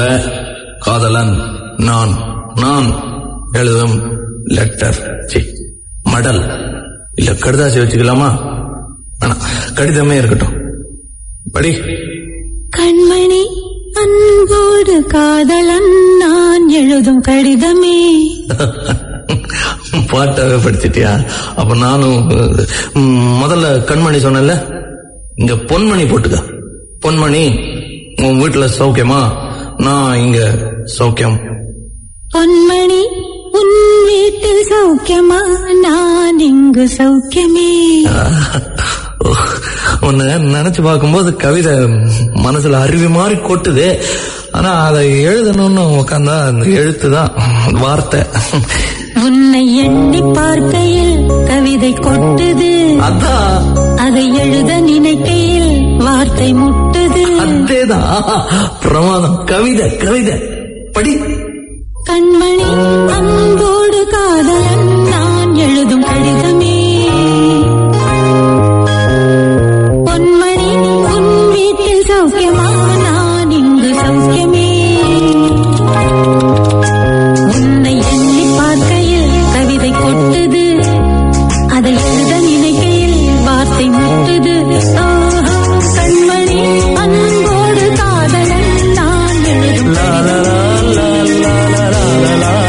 காதலன் நான் நான் எழுதும் லெட்டர் சி மடல் இல்ல கடிதாசி வச்சுக்கலாமா? வேணாம், கடிதமே இருக்கட்டும். படி. கண்மணி அன்போடு காதலன் நான் எழுதும் கடிதமே. பாட்டாவே படிச்சிட்டியா? அப்ப நானும் முதல்ல கண்மணி சொன்னல, இங்க பொன்மணி போட்டுக்க. பொன்மணி, உன் வீட்டுல சௌக்கியமா? நான் இங்க சௌக்கியம். பொன்மணி, உன் வீட்டில் சௌக்கியமா? நான் இங்கு சௌக்கியமே. உன்னை நினைச்சு பார்க்கும்போது கவிதை மனசுல அருவி மாதிரி கொட்டுது. ஆனா அதை எழுதணும்னு உட்காந்தா அந்த எழுத்துதான் வார்த்தை. உன்னை எண்ணி பார்க்கையில் கவிதை கொட்டுது, அதான் அதை எழுத நினைக்கையில் வார்த்தை முட்டுது. அதேதான் பிரமாதம். கவிதை கவிதை படி. கண்மணி அன்போடு காதலன் நான் எழுதும் கடிதமே. பொன்மணி, உன் வீட்டில் சௌக்கியமா? நான் இங்கு சௌக்கியமே. உன்னை எண்ணி பார்க்கையில் கவிதை கொட்டுது, அதை எழுத நினைக்கையில் வார்த்தை முட்டுது. ஓஹோ, கண்மணி அன்போடு காதலன் நான் எழுதும் கடிதமே.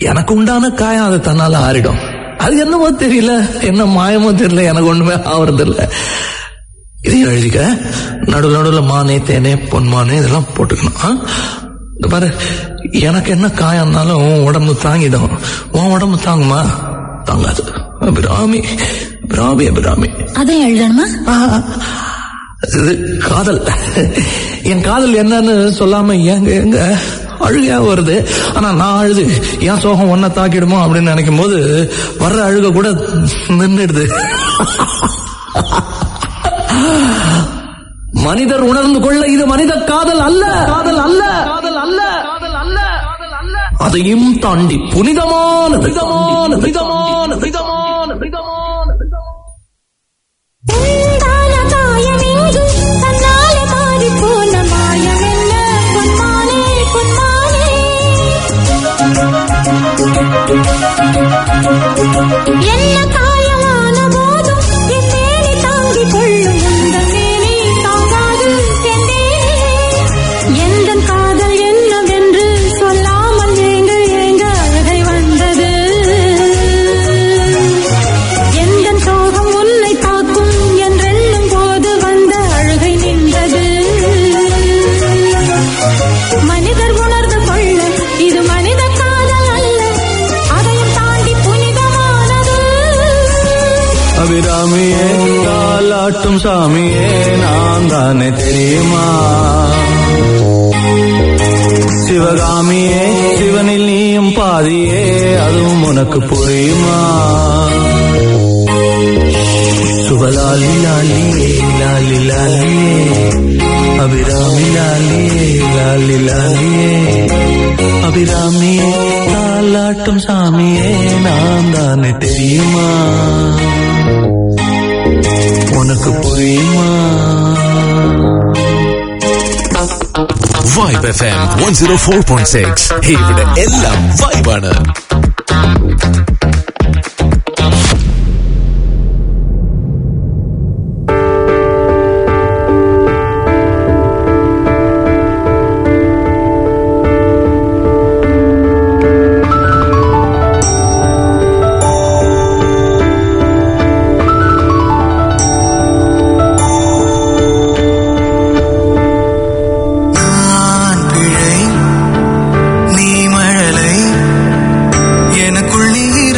எனக்கு உண்டான காயம் அது தன்னால ஆறிடும். அது என்னமோ தெரியல, என்ன மாயமோ தெரியல, எனக்கு ஒண்ணுமே ஆவறது இல்ல. இதையும் எழுதிக்க. நடுவில் நடுவில் மானே தேனே பொன்மானே இதெல்லாம் போட்டுக்கணும். பாரு, எனக்கு என்ன காயம்னாலும் உன் உடம்பு தாங்கிடும், உன் உடம்பு தாங்குமா? தாங்காது. அபிராமி அபிராமி அபிராமி. அதையும் எழுதணுமா? இது காதல். என் காதல் என்னன்னு சொல்லாம எங்க எங்க அழுகையா வருது. ஆனா நான் அழுது என் சோகம் ஒன்ன தாக்கிடுமோ அப்படின்னு நினைக்கும் போது வர்ற அழுக கூட நின்றுடுது. மனிதர் உணர்ந்து கொள்ள இது மனித காதல் அல்ல, காதல் அல்ல, காதல் அல்ல, காதல் அல்ல, அதையும் தாண்டி புனிதமான புனிதமான புனிதமான புனிதமான புனிதமான என்ன காயமான போதும் என் மேலே தாங்கிக் கொள்ளும் இந்த மேலே தாங்காது எந்த காதல் என்னவென்று சொல்லாமல் ஏங்க ஏங்க அழகை வந்தது. எந்த சோகம் உன்னை தாக்கும் என்றெண்ணும் போது வந்த அழுகை நின்றது. மனிதர் உணர்ந்து கொள்ள இது மனித காதல் அல்ல, அதையும் தாண்டி புனிதமானது. அபிராமியே தாலாட்டும் சாமியே நான் தானே தெரியுமா? சிவகாமியே சிவனில் நீயும் பாதியே அதுவும் உனக்கு புரியுமா? சுபலாலி லாலியே லாலி லாலியே அபிராமி லாலியே லாலி லாலியே அபிராமியே தாலாட்டும் சாமியே நான் தானே தெரியுமா? உனக்கு புரியுமா? Vibe F M one oh four point six. ഇവിടെ എല്ലാം വൈബാണ്. நீ மழலை எனக்குள் நீ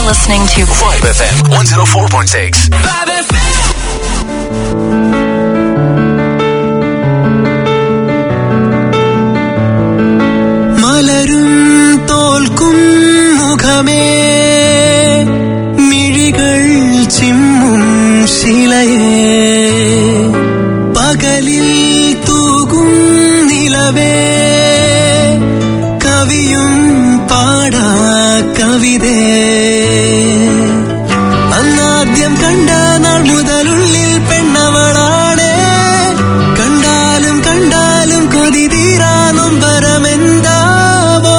listening to Vibe F M one oh four point six. Vibe F M. മലരും തോൽക്കും മുഖമേ മിഴികൾ ചിമ്മും ശിലയേ പകലിൽ തൂകും നിലവേ കവിയും പാടാ കവിതേ അന്നാദ്യം കണ്ട നാൾ മുതലുള്ളിൽ പെണ്ണവളാണ് കണ്ടാലും കണ്ടാലും കൊതി തീരാനും പരമെന്താവോ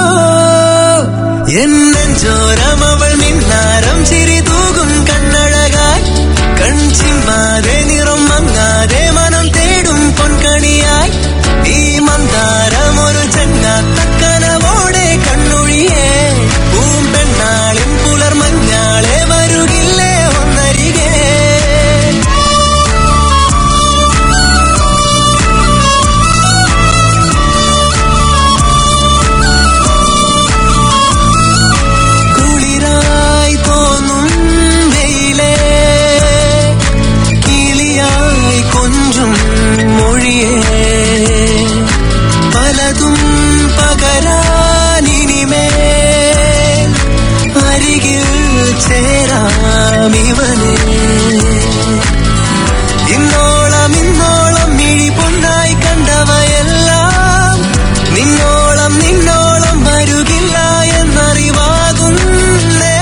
എന്നെഞ്ചോരം അവൾ മിന്നാരം ചിരി തൂകും കണ്ണഴകായി കൺചിമ്മാതെ നിറം മങ്ങാതെ മനം തേടും പൊൻകണിയായി ഈ മന്ദാരം ഒരു ചെങ്ങാത്തക്കനവോടെ കണ്ണൊഴിയേ പൂമ്പെണ്ണാളിൻ പുലർമഞ്ഞാളെ വരുകില്ലേ ഒന്നരികെ കുളിരായി തോന്നും വെയിലേ കിളിയായി കൊഞ്ചും മൊഴിയേ പലതും പകരാനിനിമേ അരികിൽ ചേരാമിവനേ ഇന്നോളം ഇന്നോളം മിഴി പൊന്നായി കണ്ടവയെല്ലാം നിന്നോളം നിന്നോളം വരുകില്ല എന്നറിവാകുന്നേ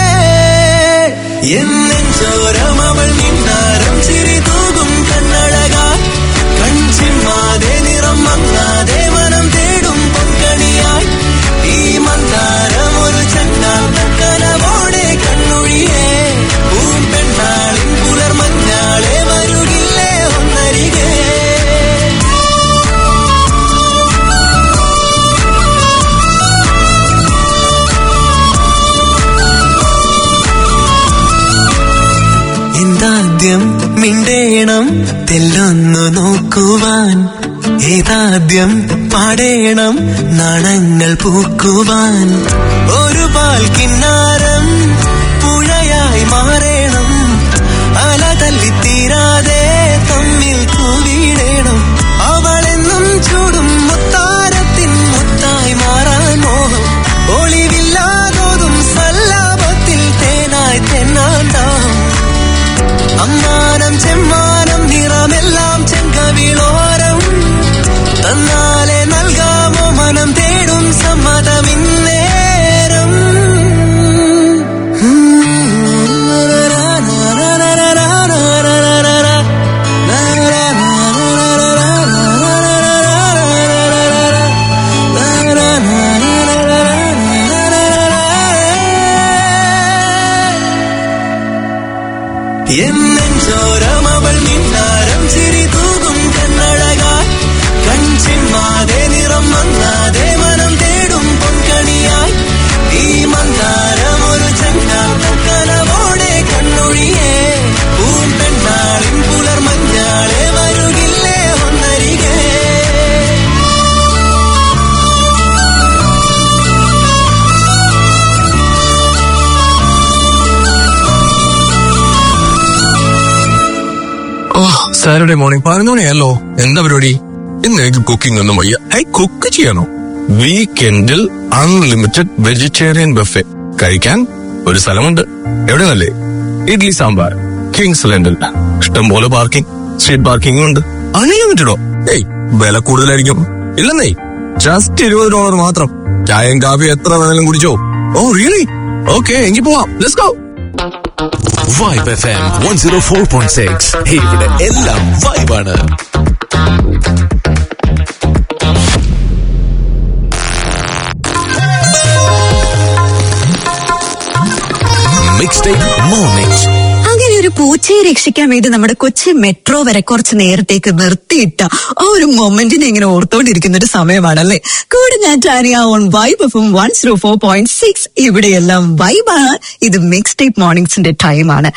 എന്നെഞ്ചോരം അവൾ നിന്നാരം ചിരി തൂകും കണ്ണഴകായി കൺചിമ്മാതെ നിറം മങ്ങാതെ മനം തേടും പൊൻകണിയായി ഈ മന്ദാരം ഒരു ചങ്ങാത്തക്കനവോടെ കണ്ണൊഴിയേ പൂമ്പെണ്ണാളിൻ പുലർമഞ്ഞാളെ വരുകില്ലേ ഒന്നരികെ എന്താദ്യം മിണ്ടേണം തെല്ലൊന്നു നോക്കുവാൻ ഏതാദ്യം പാടേണം നാണങ്ങൾ പൂക്കുവാൻ ഒരു പാൽ കിന്നാരം പുഴയായി മാറേണം അല തല്ലിത്തീരാതെ തമ്മിൽ കൂവിടേണം അവളെന്നും ചൂടും മുത്താരത്തിൻ മുത്തായി മാറാൻ മോഹം ഒളിവില്ലാതോതും സല്ലാപത്തിൽ തേനായി തെന്നാണ്ടാം അമ്മാനം ചെമ്മാനം നിറമെല്ലാം ചെങ്കവിളോരം തന്നാലെ നൽകാമോ മനം തേടും സമ്മതമിന്നേരം എന്നെഞ്ചോരം അവൾ മിന്നാരം ചിരി തൂകും കണ്ണഴകായി കൺചിമ്മാതെ നിറം മങ്ങാതെ മനം തേടും പൊൻകണിയായി ഈ മന്ദാരം ഒരു ചങ്ങാത്തക്കനവോടെ കണ്ണൊഴിയേ പൂമ്പെണ്ണാളിൻ പുലർമഞ്ഞാളെ വരുകില്ലേ ഒന്നരികെ സാറ്റർഡേ മോർണിംഗ് പതിനൊന്ന് മണിയല്ലോ. എന്താ പരിപാടി? ഇന്ന് എനിക്ക് കുക്കിംഗ് ഒന്നും വയ്യ. ഐ കുക്ക് ചെയ്യണോ? വീക്കെൻഡിൽ അൺലിമിറ്റഡ് വെജിറ്റേറിയൻ ബഫെ കഴിക്കാൻ ഒരു സ്ഥലമുണ്ട്. എവിടെന്നല്ലേ? ഇഡ്ലി സാമ്പാർ, കിങ്സ് ലെൻഡിൽ. ഇഷ്ടംപോലെ പാർക്കിംഗ്, സ്ട്രീറ്റ് പാർക്കിംഗും ഉണ്ട്. അൺലിമിറ്റഡോ? ഏയ് വില കൂടുതലായിരിക്കും. ഇല്ലെന്നേ, ജസ്റ്റ് ഇരുപത് ഡോളർ മാത്രം. ചായയും കാഫി എത്ര വേണേലും കുടിച്ചോ. Oh really? ഓക്കെ, എങ്കിൽ പോവാം. Let's go. Vibe F M one oh four point six. ഇവിടെ എല്ലാം വൈബാണ്. Mixtape Mornings. അങ്ങനെ ഒരു പൂച്ചയെ രക്ഷിക്കാൻ വേണ്ടി നമ്മുടെ കൊച്ചി മെട്രോ വരെ കുറച്ച് നേരത്തേക്ക് നിർത്തിയിട്ട ആ ഒരു മൊമെന്റിനെ ഇങ്ങനെ ഓർത്തോണ്ടിരിക്കുന്ന ഒരു സമയമാണല്ലേ. കൂടെ ഞാൻ Tania on Vibe F M one zero four point six. ഇവിടെയെല്ലാം വൈബാണ്. ഇത് മിക്സ് ടൈപ്പ് മോർണിംഗ്സിന്റെ ടൈമാണ്.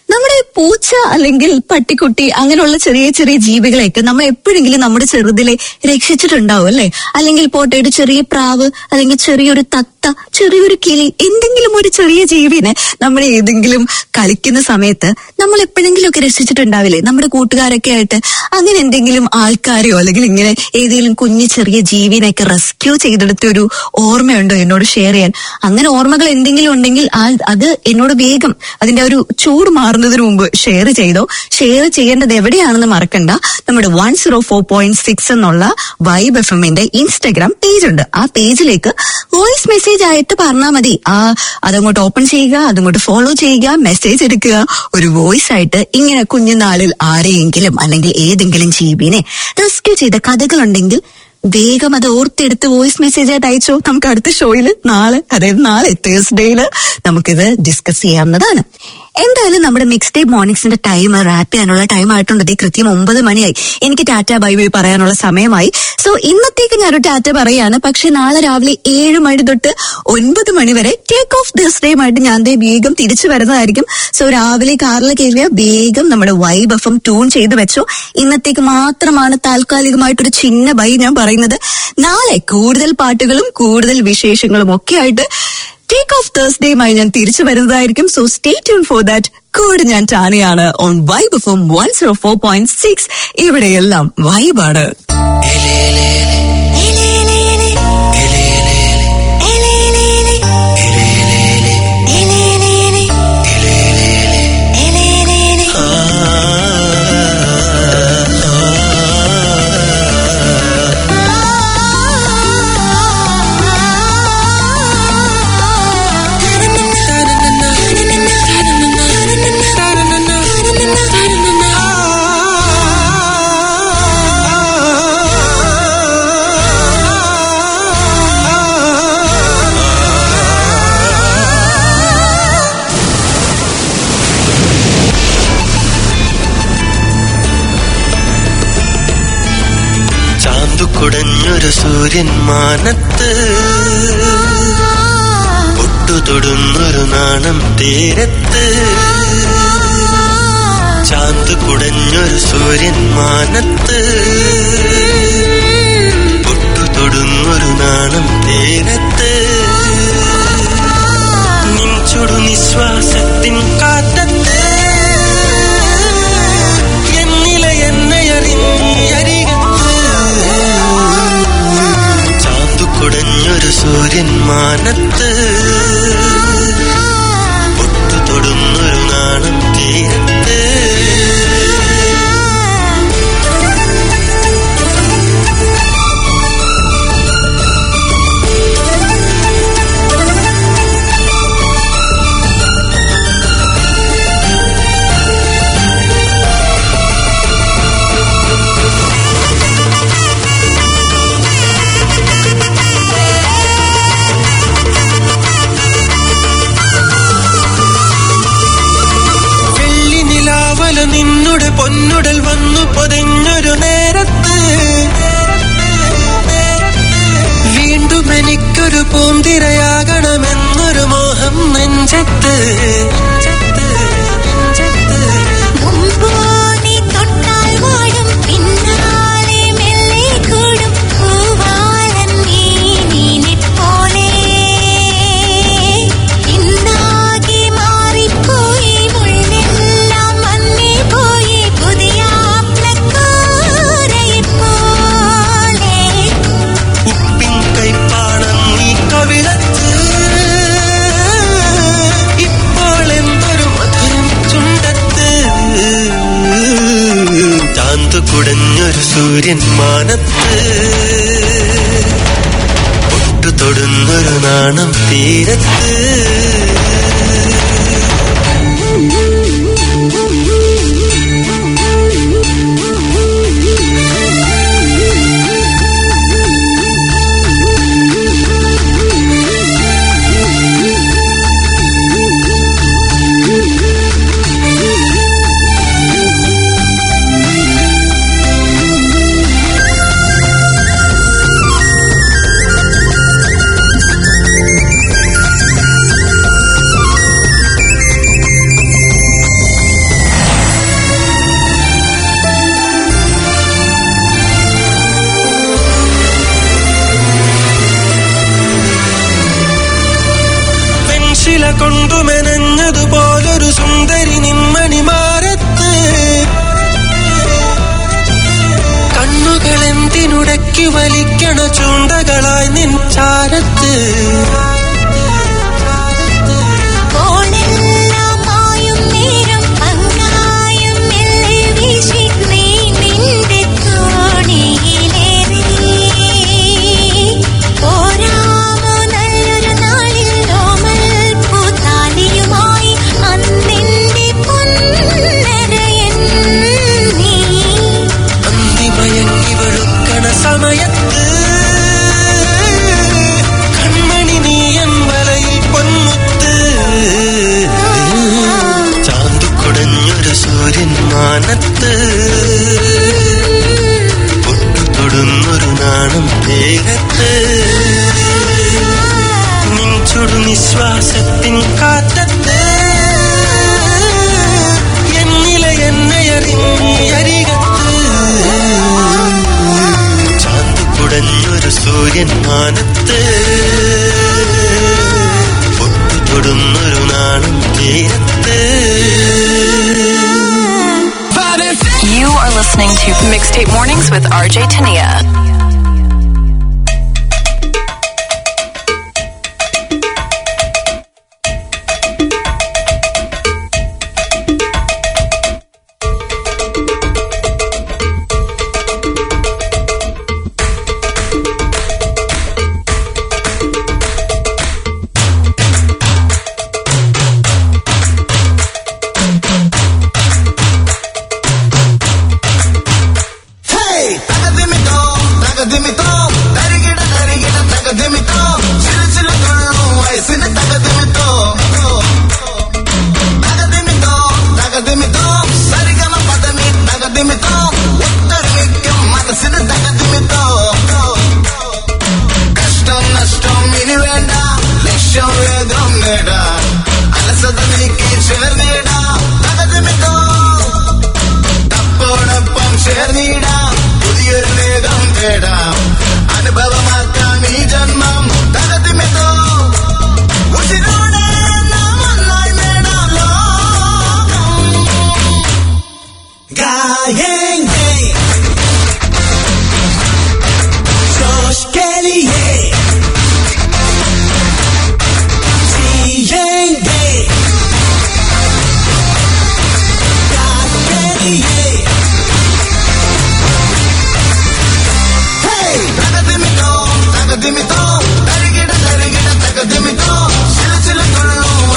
നമ്മുടെ പൂച്ച അല്ലെങ്കിൽ പട്ടിക്കുട്ടി അങ്ങനെയുള്ള ചെറിയ ചെറിയ ജീവികളെയൊക്കെ നമ്മൾ എപ്പോഴെങ്കിലും നമ്മുടെ ചെറുതിലെ രക്ഷിച്ചിട്ടുണ്ടാവും അല്ലെ? അല്ലെങ്കിൽ പോട്ടെ ഒരു ചെറിയ പ്രാവ്, അല്ലെങ്കിൽ ചെറിയൊരു തത്ത, ചെറിയൊരു കിളി, എന്തെങ്കിലും ഒരു ചെറിയ ജീവിനെ നമ്മൾ ഏതെങ്കിലും കളിക്കുന്ന സമയത്ത് നമ്മൾ എപ്പോഴെങ്കിലും ഒക്കെ രക്ഷിച്ചിട്ടുണ്ടാവില്ലേ? നമ്മുടെ കൂട്ടുകാരൊക്കെ ആയിട്ട് അങ്ങനെ എന്തെങ്കിലും ആൾക്കാരെയോ അല്ലെങ്കിൽ ഇങ്ങനെ ഏതെങ്കിലും കുഞ്ഞു ചെറിയ ജീവിനെയൊക്കെ റെസ്ക്യൂ ചെയ്തെടുത്ത ഒരു ഓർമ്മയുണ്ടോ എന്നോട് ഷെയർ ചെയ്യാൻ? അങ്ങനെ ഓർമ്മകൾ എന്തെങ്കിലും ഉണ്ടെങ്കിൽ അത് എന്നോട് വേഗം അതിന്റെ ഒരു ചൂട് മാറുന്നതിന് മുമ്പ് ഷെയർ ചെയ്തോ. ഷെയർ ചെയ്യേണ്ടത് എവിടെയാണെന്ന് മറക്കണ്ട. നമ്മുടെ one zero four point six എന്നുള്ള വൈബ് എഫ് എമ്മിന്റെ ഇൻസ്റ്റഗ്രാം പേജ് ഉണ്ട്. ആ പേജിലേക്ക് വോയിസ് മെസ്സേജ് ആയിട്ട് പറഞ്ഞാൽ മതി. ആ അതങ്ങോട്ട് ഓപ്പൺ ചെയ്യുക, അതങ്ങോട്ട് ഫോളോ ചെയ്യുക, മെസ്സേജ് എടുക്കുക. ഒരു വോയിസ് ആയിട്ട് ഇങ്ങനെ കുഞ്ഞുനാളിൽ ആരെയെങ്കിലും അല്ലെങ്കിൽ ഏതെങ്കിലും ജീവിനെ റെസ്ക്യൂ ചെയ്ത കഥകളുണ്ടെങ്കിൽ വേഗം അത് ഓർത്തെടുത്ത് വോയിസ് മെസ്സേജ് ആയിട്ട് അയച്ചോ. നമുക്ക് അടുത്ത ഷോയില് നാളെ, അതായത് നാളെ തേഴ്സ്ഡേയില് നമുക്കിത് ഡിസ്കസ് ചെയ്യാവുന്നതാണ്. എന്തായാലും നമ്മുടെ മിക്സ് ഡേ മോർണിംഗ്സിന്റെ ടൈം റാപ്പ് ചെയ്യാനുള്ള ടൈം ആയിട്ടുണ്ട്. കൃത്യം ഒമ്പത് മണിയായി. എനിക്ക് ടാറ്റ ബൈ ബൈ പറയാനുള്ള സമയമായി. സോ ഇന്നത്തേക്ക് ഞാനൊരു ടാറ്റ പറയാണ്. പക്ഷെ നാളെ രാവിലെ ഏഴ് മണി തൊട്ട് ഒൻപത് മണി വരെ ടേക്ക് ഓഫ് ദിസ് ഡേ ആയിട്ട് ഞാൻ ദേ വേഗം തിരിച്ചു വരുന്നതായിരിക്കും. സോ രാവിലെ കാറിൽ കയറിയ വേഗം നമ്മുടെ വൈബ് എഫ് എം ട്യൂൺ ചെയ്ത് വെച്ചോ. ഇന്നത്തേക്ക് മാത്രമാണ് താൽക്കാലികമായിട്ടൊരു ചിന്ന ബൈ ഞാൻ പറയുന്നത്. നാളെ കൂടുതൽ പാട്ടുകളും കൂടുതൽ വിശേഷങ്ങളും ഒക്കെ ആയിട്ട് ടേക്ക് ഓഫ് തേഴ്സ്ഡേയുമായി ഞാൻ തിരിച്ചു വരുന്നതായിരിക്കും. So stay tune for that. കൂടെ ഞാൻ ടാനയാണ് on Vibe F M one zero four point six. ഇവിടെയെല്ലാം വൈബാണ്. കുടഞ്ഞൊരു സൂര്യൻ മാനത്ത് പൊട്ടുതൊടുന്നൊരു നാണം തീരത്ത്. ചാന്ത് കുടഞ്ഞൊരു സൂര്യൻ മാനത്ത് പൊട്ടുതൊടുന്നൊരു നാണം തീരത്ത്. നിൻ ചുടു നിശ്വാസത്തിൻ കാറ്റത്ത് എന്നില എന്നയറിഞ്ഞരികത്ത്. ചാന്തു കുടഞ്ഞൊരു സൂര്യൻ മാനത്ത് പൊട്ടുതൊടുന്നൊരു നാണം തീരത്ത്. നിന്നുടെ പൊന്നുടൽ വന്നു പൊതിഞ്ഞൊരു നേരത്ത് വീണ്ടും എനിക്കൊരു പൂന്തിരയാകണമെന്നൊരു മോഹം നെഞ്ചത്ത്. കുടഞ്ഞൊരു സൂര്യൻ മാനത്ത് പൊട്ടുതൊടുന്നൊരു നാണം തീരത്ത്. തൂക്കി വലിക്കണ ചൂണ്ടകളായി നിൻ ചാരത്ത് സമയത്ത് കൺമണി നീയൻ വലയിൽ പൊന്മുത്ത് ചാന്തുകുടഞ്ഞൊരു സൂര്യൻ മാനത്ത് പൊട്ടു തൊടുന്നൊരു നാണം വേഗത്ത് നിൻ ചുടു നിശ്വാസത്തിൻ കാറ്റത്ത് എന്നില എന്നെ അറിഞ്ഞരികത്ത് കുടഞ്ഞൊരു സൂര്യൻ മാനത്ത് പൊട്ടു തൊടുന്നൊരു നാണം തീരത്ത്. You are listening to Mixtape Mornings with R J Tania.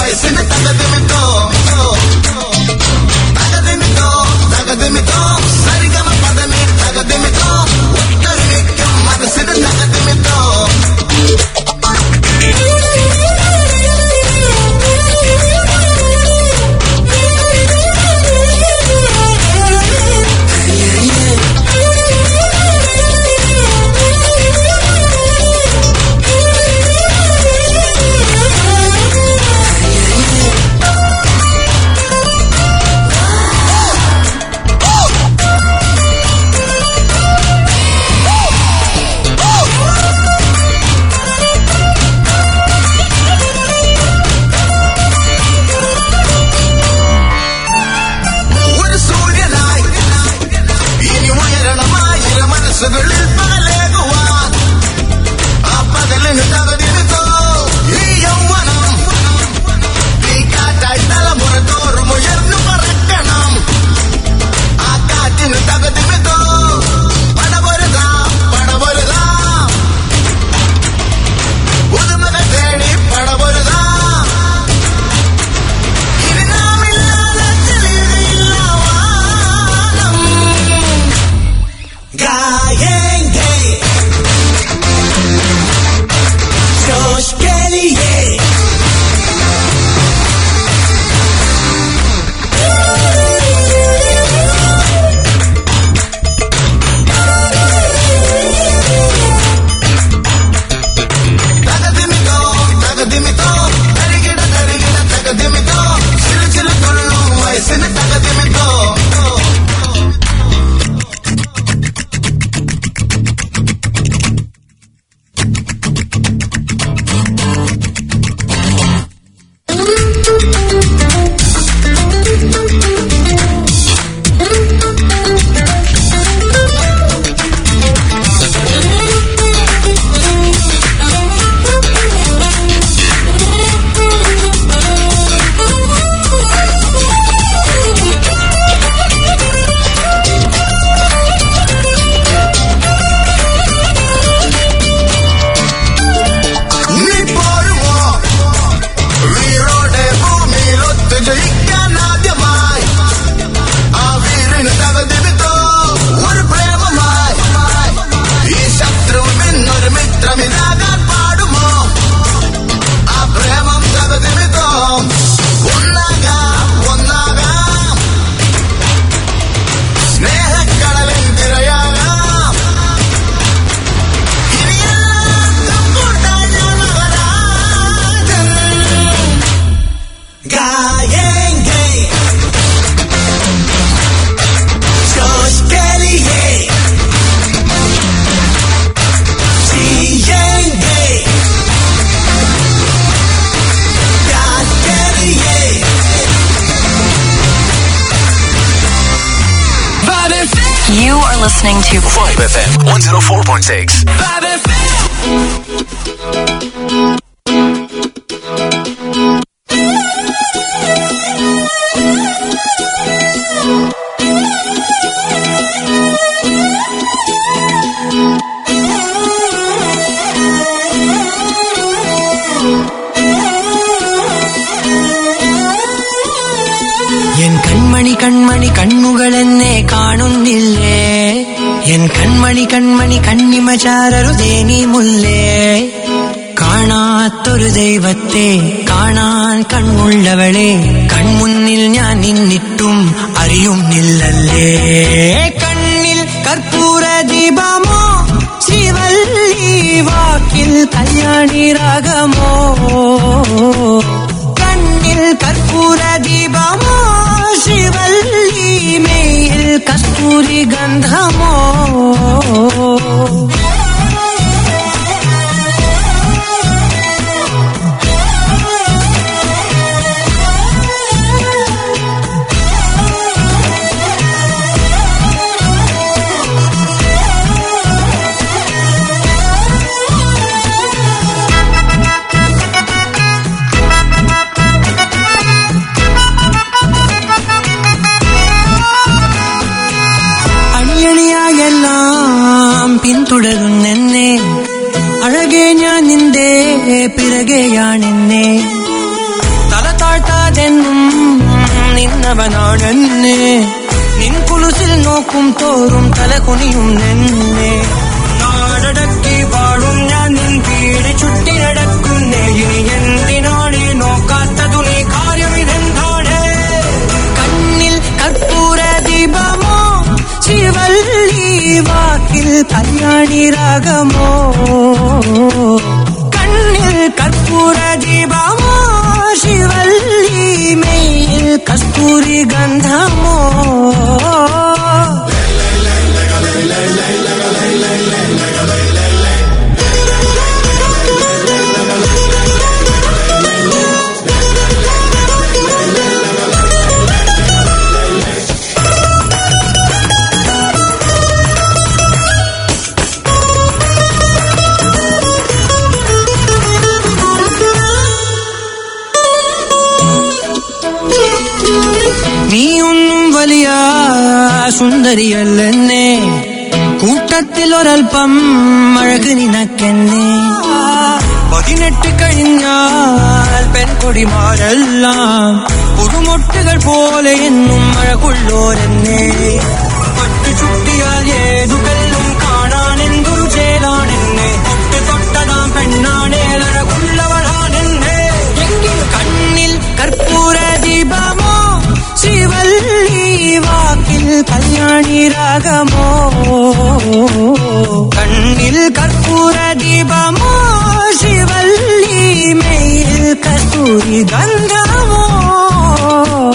Dime todo, You are listening to Vibe F M one oh four point six. Vibe F M. എൻ കൺമണി കൺമണി കണ്ണുകളെന്നെ കാണുന്നില്ലേ, എൻ കൺമണി കൺമണി കണ്ണിമ ചാരരുതേ നീ മുല്ലേ. കാണാത്തൊരു ദൈവത്തെ കാണാൻ കണ്ണുള്ളവളെ, കൺമുന്നിൽ ഞാൻ നിന്നിട്ടും അറിയുന്നില്ലല്ലേ. കണ്ണിൽ കർപ്പൂര ദീപമോ ശിവല്ലി, വാക്കിൽ കല്യാണി രാഗമോ. കണ്ണിൽ കർപ്പൂര ദീപമോ ശിവല്ലി, മേയിൽ കസ്തൂരി ഗന്ധമോ. പിന്തുടരുന്നെന്നെ അഴകെ ഞാൻ നിന്റെ പിറകെയാണെന്നെ. തല താഴ്ത്താതെന്നും നിന്നവനാണെന്നെ, നിൻ കുലുസിൽ നോക്കും തോറും തല കുനിയും നിന്നെ. നാടടക്കി പാടും ഞാൻ നിൻ വീട് ചുറ്റി നടക്കുന്നേ, ഇനി എന്തിനാണ് നോക്കാത്തതു നീ, കാര്യം ഇതെന്താണ്. കണ്ണിൽ കർപ്പൂര ദീപമോ ശിവല്ലി, വാക്കിൽ കല്യാണി രാഗമോ. കണ്ണിൽ കർപ്പൂര ദീപമോ ശിവല്ലി, മേയിൽ കസ്തൂരി ഗന്ധമോ. നീയൊന്നും വലിയ സുന്ദരിയല്ലെന്നെ, കൂട്ടത്തിൽ ഒരൽപ്പം അഴക് നിനക്കെന്നെ. പതിനെട്ട് കഴിഞ്ഞാൽ പെൺകൊടിമാരെല്ലാം പുതുമൊട്ടുകൾ പോലെ എന്നും അഴകുള്ളോരെന്നെ. പട്ടു ചുട്ടിയാൽ ഏതു കല്ലും കാണാൻ എന്തൊരു ചേലാണെന്നെ, തൊട്ട് തൊട്ടതാം പെണ്ണാണേ അഴകുള്ളവളാണെന്നെ. കണ്ണിൽ കർപ്പൂര ദീപമോ ശിവല്ലി, വാക്കിൽ കല്യാണി രാഗമോ. കണ്ണിൽ കർപ്പൂര ദീപമോ ശിവല്ലി, മേയിൽ കസ്തൂരി ഗന്ധമോ.